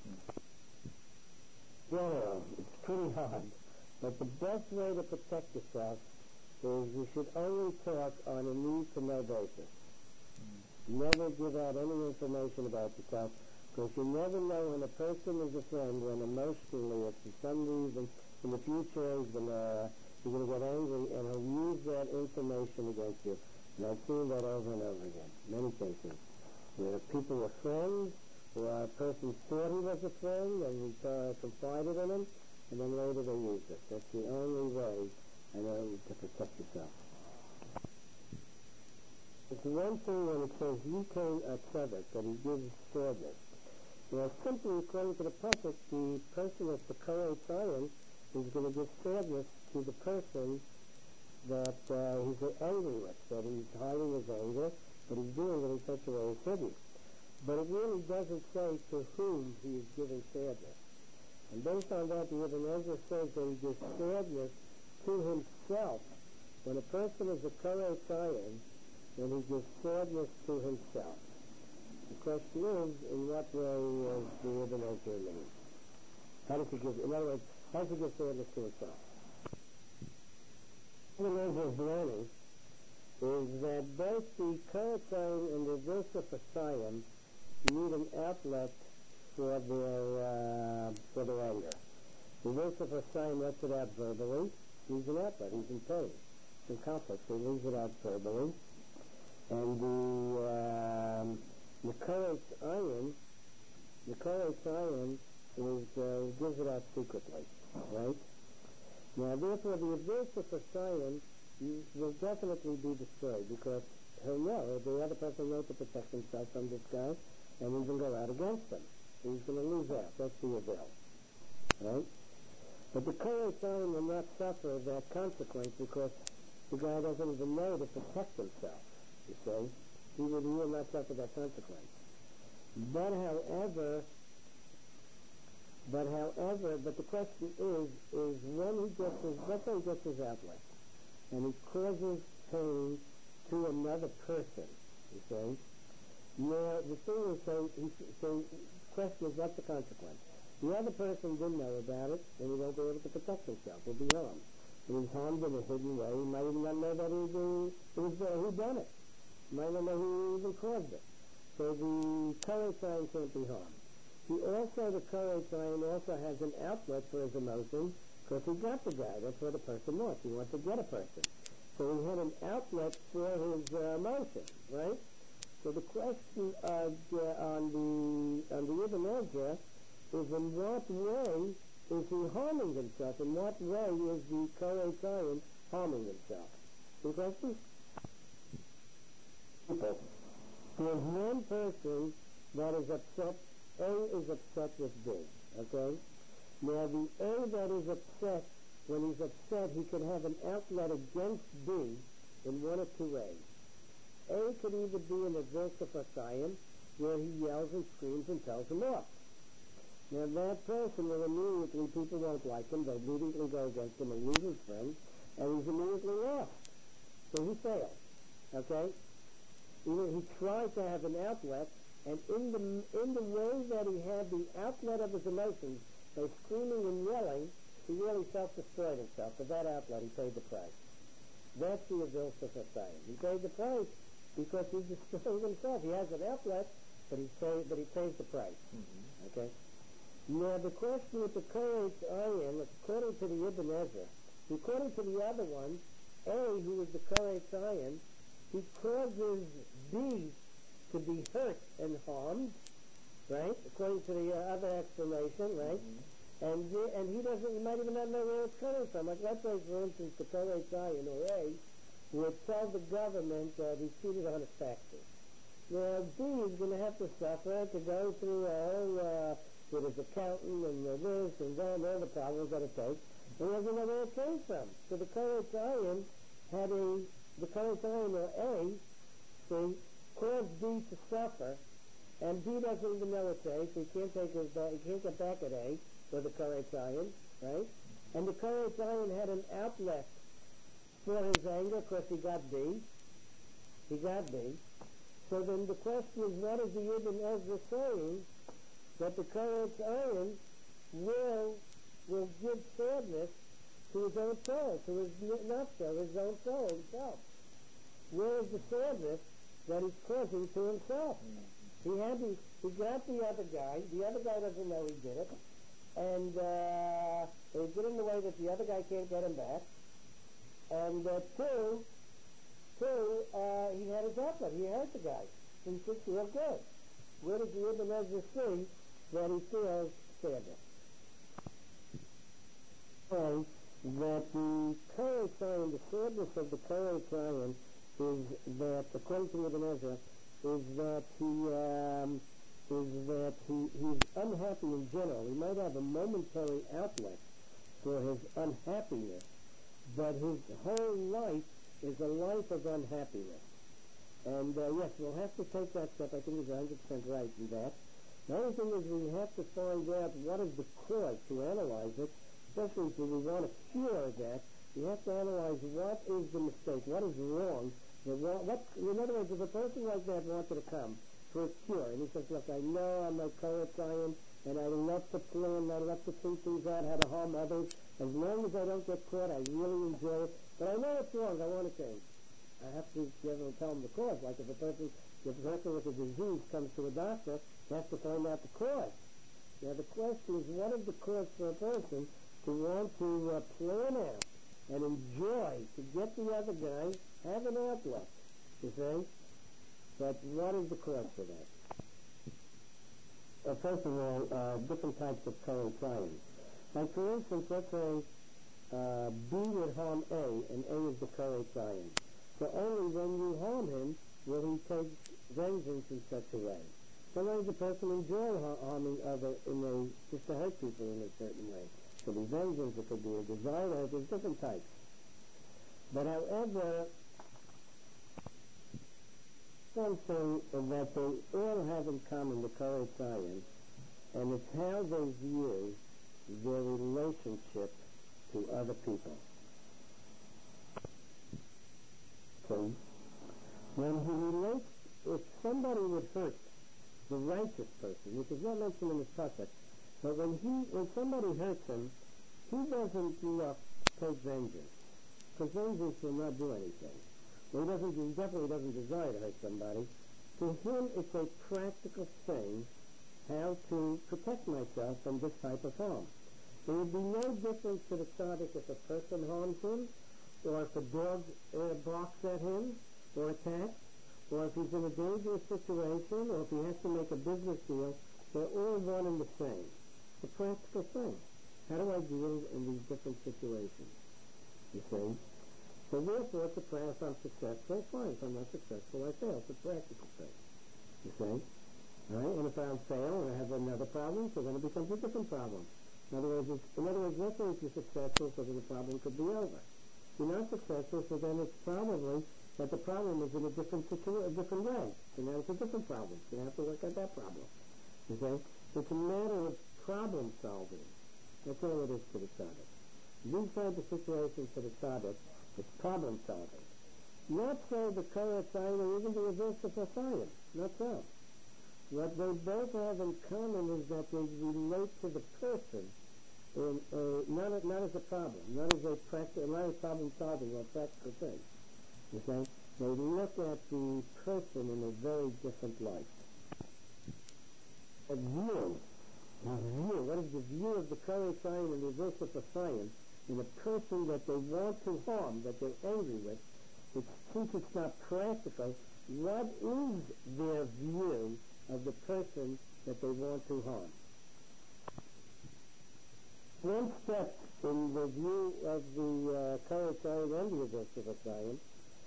Well, it's pretty hard, but the best way to protect yourself is you should only talk on a need-to-know basis. Never give out any information about yourself, because you never know when a person is a friend, when emotionally, if for some reason, in the future, he's going to get angry, and he'll use that information against you. And I've seen that over and over again, many cases, where people were friends, or a person thought he was a friend, and he confided in him, and then later they used it. That's the only way, I know, to protect yourself. It's one thing when it says, Yitain Atzaveh, that he gives sadness. Well, simply according to the pasuk, the person that's the Kare Tzayim is going to give sadness to the person that he's angry with, that he's hiding his anger, but he's doing it in such a way as hidden. But it really doesn't say to whom he is giving sadness. And based on that, the Ibn Ezra says that he gives sadness to himself. When a person is a Kare Tzayim, then he gives sadness to himself. The question is, in what way is the Ibn Ezra mean? How does he give, in other words, how does he give sadness to himself? Ibn Ezra's learning is that both the Kare Tzayim and the V'avinsuf Asayim need an outlet for their anger. The V'avinsuf Asayim lets it out verbally. He's an outlet. He's in pain. He's in conflict. So he leaves it out verbally. And the Kare Tzayim gives it out secretly, right? Now, therefore, the aversa for Sion will definitely be destroyed because he'll know, the other person will know to protect himself from this guy, and he can go out against him. He's going to lose out. That's the avel, right? But the Korei Sion will not suffer that consequence because the guy doesn't even know to protect himself, you see. He will not suffer that consequence. But the question is when he gets let's say he gets his outlet, and he causes pain to another person, you see. Now, the thing is, so question is, what's the consequence? The other person didn't know about it, and he won't be able to protect himself. He'll be harmed. And he's harmed in a hidden way. He might even not know that who done it. He might not know who even caused it. So the Korei Sion can't be harmed. The Korei Sion also has an outlet for his emotions, because he got the guy. That's what a person wants. He wants to get a person. So he had an outlet for his emotion, right? So the question on the Ibn Ezra is, in what way is he harming himself? In what way is the Korei Sion harming himself? Any questions? There's one person that is upset. A is upset with B, okay? Now, the A that is upset, when he's upset, he can have an outlet against B in one of two ways. A could either be an aversa for Sion, where he yells and screams and tells him off. Now, that person will immediately, people won't like him, they'll immediately go against him and lose his friend, and he's immediately lost. So he failed, okay? He tried to have an outlet, and in the way that he had the outlet of his emotions, by screaming and yelling, he really self-destroyed himself. For that outlet, he paid the price. That's the aversa for Sion. He paid the price because he destroyed himself. He has an outlet, but he pays the price. Mm-hmm. Okay? Now, the question with the Korei Sion, according to the Ibn Ezra, according to the other one, A, who is the Korei Sion, he causes B to be hurt and harmed, right? According to the other explanation, right? Mm-hmm. And he might even not know where it's coming from. Like, let's say, for instance, the Korei Sion, or A, would tell the government that he's cheated on his taxes. Now, B is going to have to suffer to go through a whole, with his accountant and this and that and all the problems that it takes. And he doesn't know where it came from. So the Korei Sion the Korei Sion, or A, see, caused B to suffer, and B doesn't even know it's A, so he can't get back at A, or the Korei Sion, right? And the Korei Sion had an outlet for his anger, because he got B. He got B. So then the question is, what is the Ibn Ezra saying? That the Korei Sion will give sadness to his own soul, to his nutshell, his own soul, himself. Where is the sadness that he's causing to himself? He got the other guy. The other guy doesn't know he did it. And he did it in a way that the other guy can't get him back. And two, he had his outlet. He hurt the guy. He should feel good. Where does the Ibn Ezra see that he feels sadness? So that the Korei Sion, the sadness of the Korei Sion is that, according to Ibn Ezra, is that he's unhappy in general. He might have a momentary outlet for his unhappiness, but his whole life is a life of unhappiness. And yes, we'll have to take that step. I think he's 100% right in that. The other thing is we have to find out what is the cause to analyze it, especially if we want to cure that. We have to analyze what is the mistake, what is wrong. In other words, if a person like that wanted to come for a cure, and he says, look, I know I'm a Korei Sion, and I love to plan, I love to think things out, how to harm others. As long as I don't get caught, I really enjoy it. But I know it's wrong, I want to change. I have to be able to tell him the cause. Like if a person with a disease comes to a doctor, he has to find out the cause. Now the question is, what is the cause for a person to want to plan out and enjoy, to get the other guy, have an outlet, you see? But what is the cause for that? first of all, different types of current science. Like, for instance, let's say B would harm A, and A is the current science. So only when you harm him will he take vengeance in such a way. Sometimes a person enjoys harming others just to hurt people in a certain way. It could be vengeance, it could be a desire, there's different types. But however, something that they all have in common, the current science, and it's how they view their relationship to other people. So, when he relates, if somebody would hurt the righteous person, which is not mentioned in this pasuk, but when somebody hurts him, he doesn't take vengeance, because vengeance will not do anything. Well, he definitely doesn't desire to hurt somebody. To him, it's a practical thing how to protect myself from this type of harm. There would be no difference to the tzaddik if a person harms him, or if a dog barks at him, or attacks, or if he's in a dangerous situation, or if he has to make a business deal. They're all one and the same. It's a practical thing. How do I deal in these different situations? You see? So therefore, it's a prayer. If I'm successful, fine. If I'm not successful, I fail. It's a practical thing. You see? All right? And if I fail and I have another problem, so then it becomes a different problem. In other words, let's say if you're successful, so then the problem could be over. If you're not successful, so then it's probably that the problem is in a different way. So now it's a different problem. So you have to work at that problem. You see? It's a matter of problem solving. That's all it is to the tzaddik. These kinds of situations for the tzaddik, it's problem solving. Not so the Korah sign or even the reverse of the science. Not so. What they both have in common is that they relate to the person not as a problem, not as problem solving or practical thing. You see? They look at the person in a very different light. A view. What is the view of the Korah sign and the reverse of the science in a person that they want to harm, that they're angry with? Since it's not practical, what is their view of the person that they want to harm? One step in the view of the Korah sign and the reverse of the science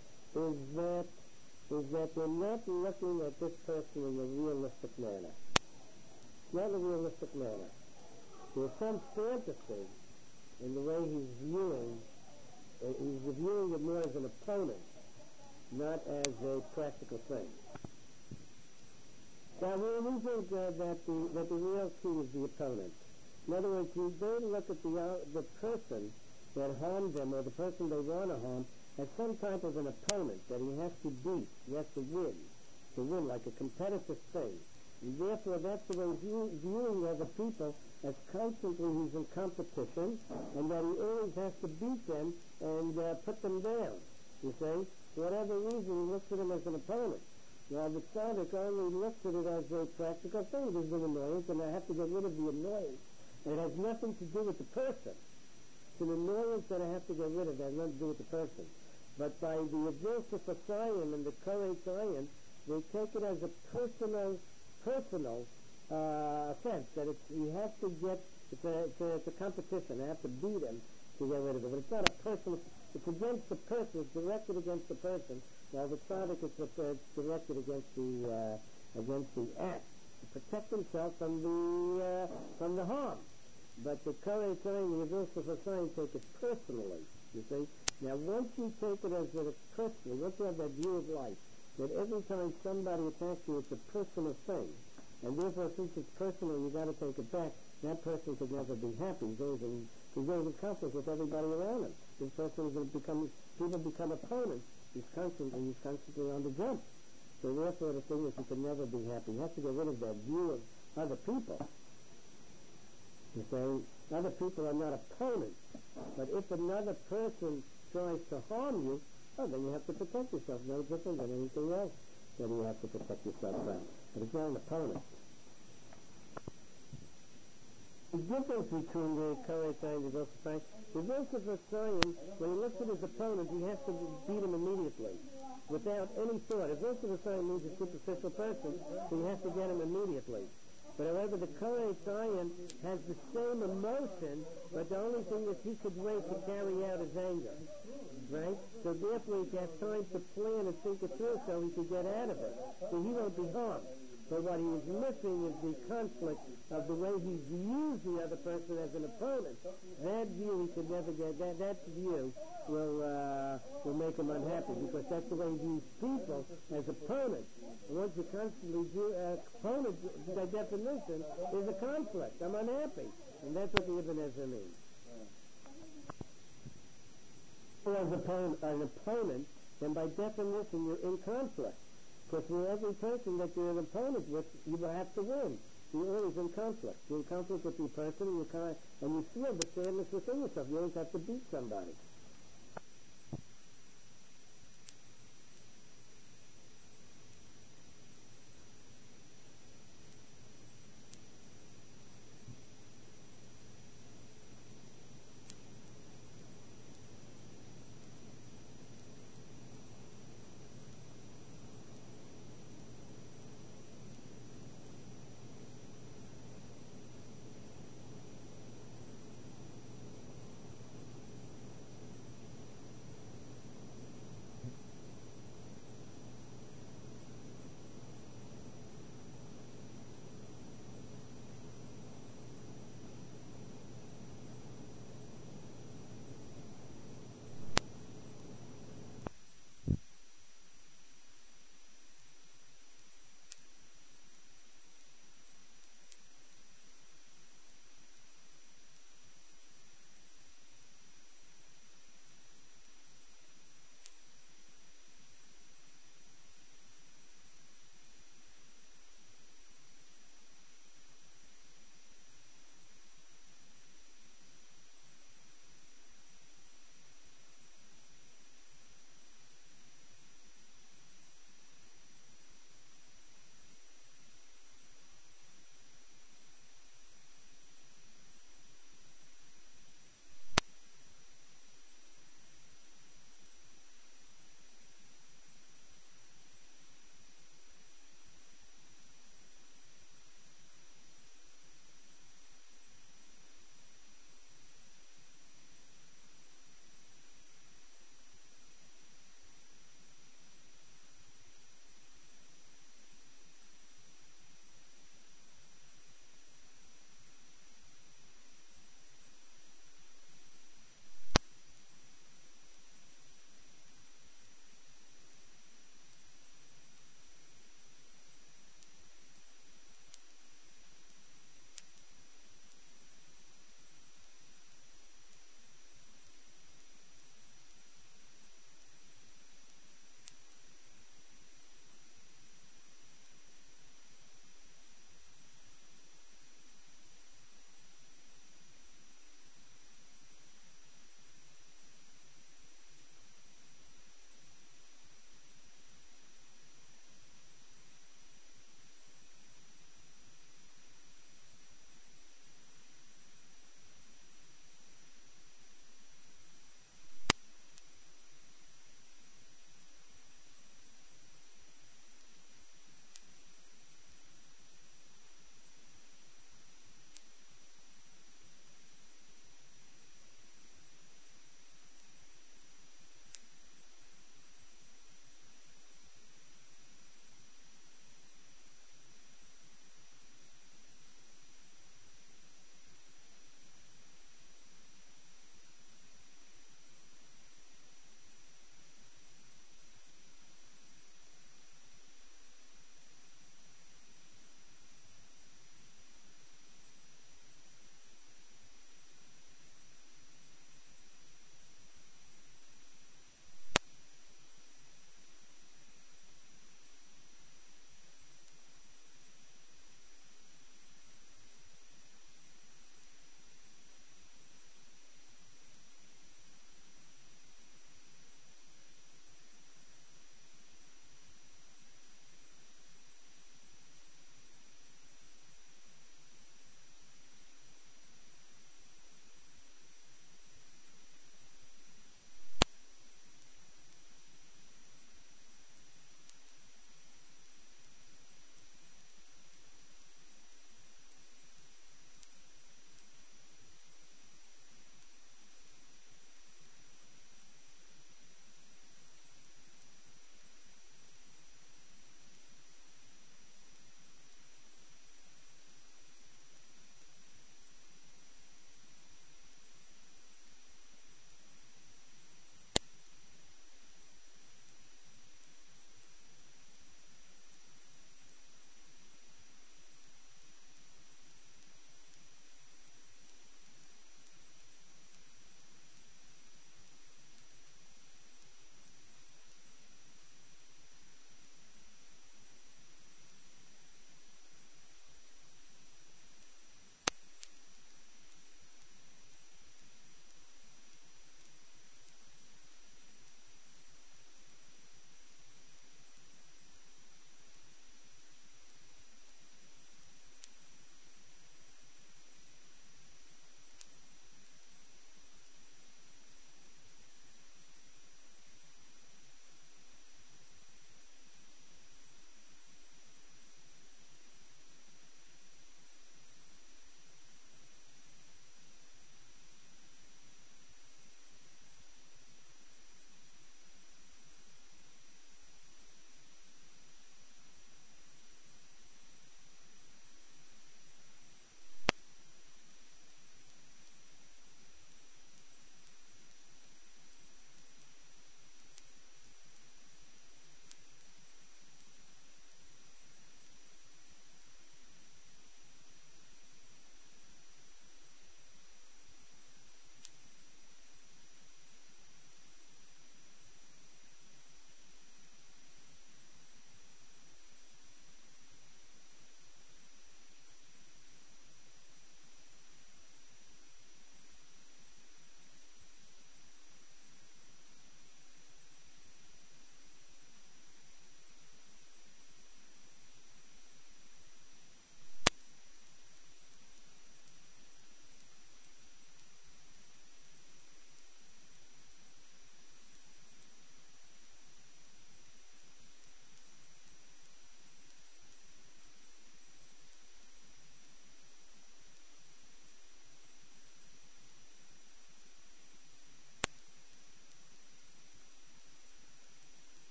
is that they're not looking at this person in a realistic manner. Not in a realistic manner. There's some fantasy in the way he's viewing it more as an opponent, not as a practical thing. Now, we think that the real key is the opponent. In other words, they look at the person that harmed them, or the person they want to harm, as some type of an opponent that he has to beat, he has to win like a competitive thing. And therefore, that's the way viewing other people, as constantly he's in competition, and that he always has to beat them and put them down. You see? For whatever reason, he looks at them as an opponent. While the tzaddik only looks at it as a practical thing. There's an annoyance, and I have to get rid of the annoyance. And it has nothing to do with the person. It's an annoyance that I have to get rid of. It has nothing to do with the person. But by the Avilsa Fasayim and the Korah science, they take it as a personal offense, that you have to get, it's a competition. I have to beat him to get rid of it. But it's not a personal, it's against the person, it's directed against the person, while the tzaddik is directed against the act, to protect himself from the harm. But the Korah sign, the Avilsa Fasayim, take it personally, you see. Now, once you take it as a personal, once you have that view of life, that every time somebody attacks you, it's a personal thing. And therefore, since it's personal, you got to take it back. That person could never be happy. He's always in conflict with everybody around him. This person people become opponents. He's constantly on the jump. So therefore, the thing is, he can never be happy. He has to get rid of that view of other people. You say, other people are not opponents. But if another person tries to harm you, then you have to protect yourself. No different than anything else that you have to protect yourself from. But it's not an opponent. The difference between the Korah sign and the Avilsa sign, the Avilsa Fasayim, when he looks at his opponent, he has to beat him immediately, without any thought. Avilsa Fasayim means a superficial person, so he has to get him immediately. But however, the Kohen Tzayin has the same emotion, but the only thing is he could wait to carry out his anger. Right? So therefore he has time to plan and think it through so he could get out of it. So he won't be harmed. But what he is missing is the conflict of the way he views the other person as an opponent. That view he could never get. That view will make him unhappy because that's the way he views people as opponents. And once you constantly view opponent, by definition, is a conflict. I'm unhappy, and that's what the Ibn Ezra means. As an opponent, then by definition you're in conflict. Because with every person that you're an opponent with, you will have to win. You're always in conflict. You're in conflict with the person, and you feel the sadness within yourself. You always have to beat somebody.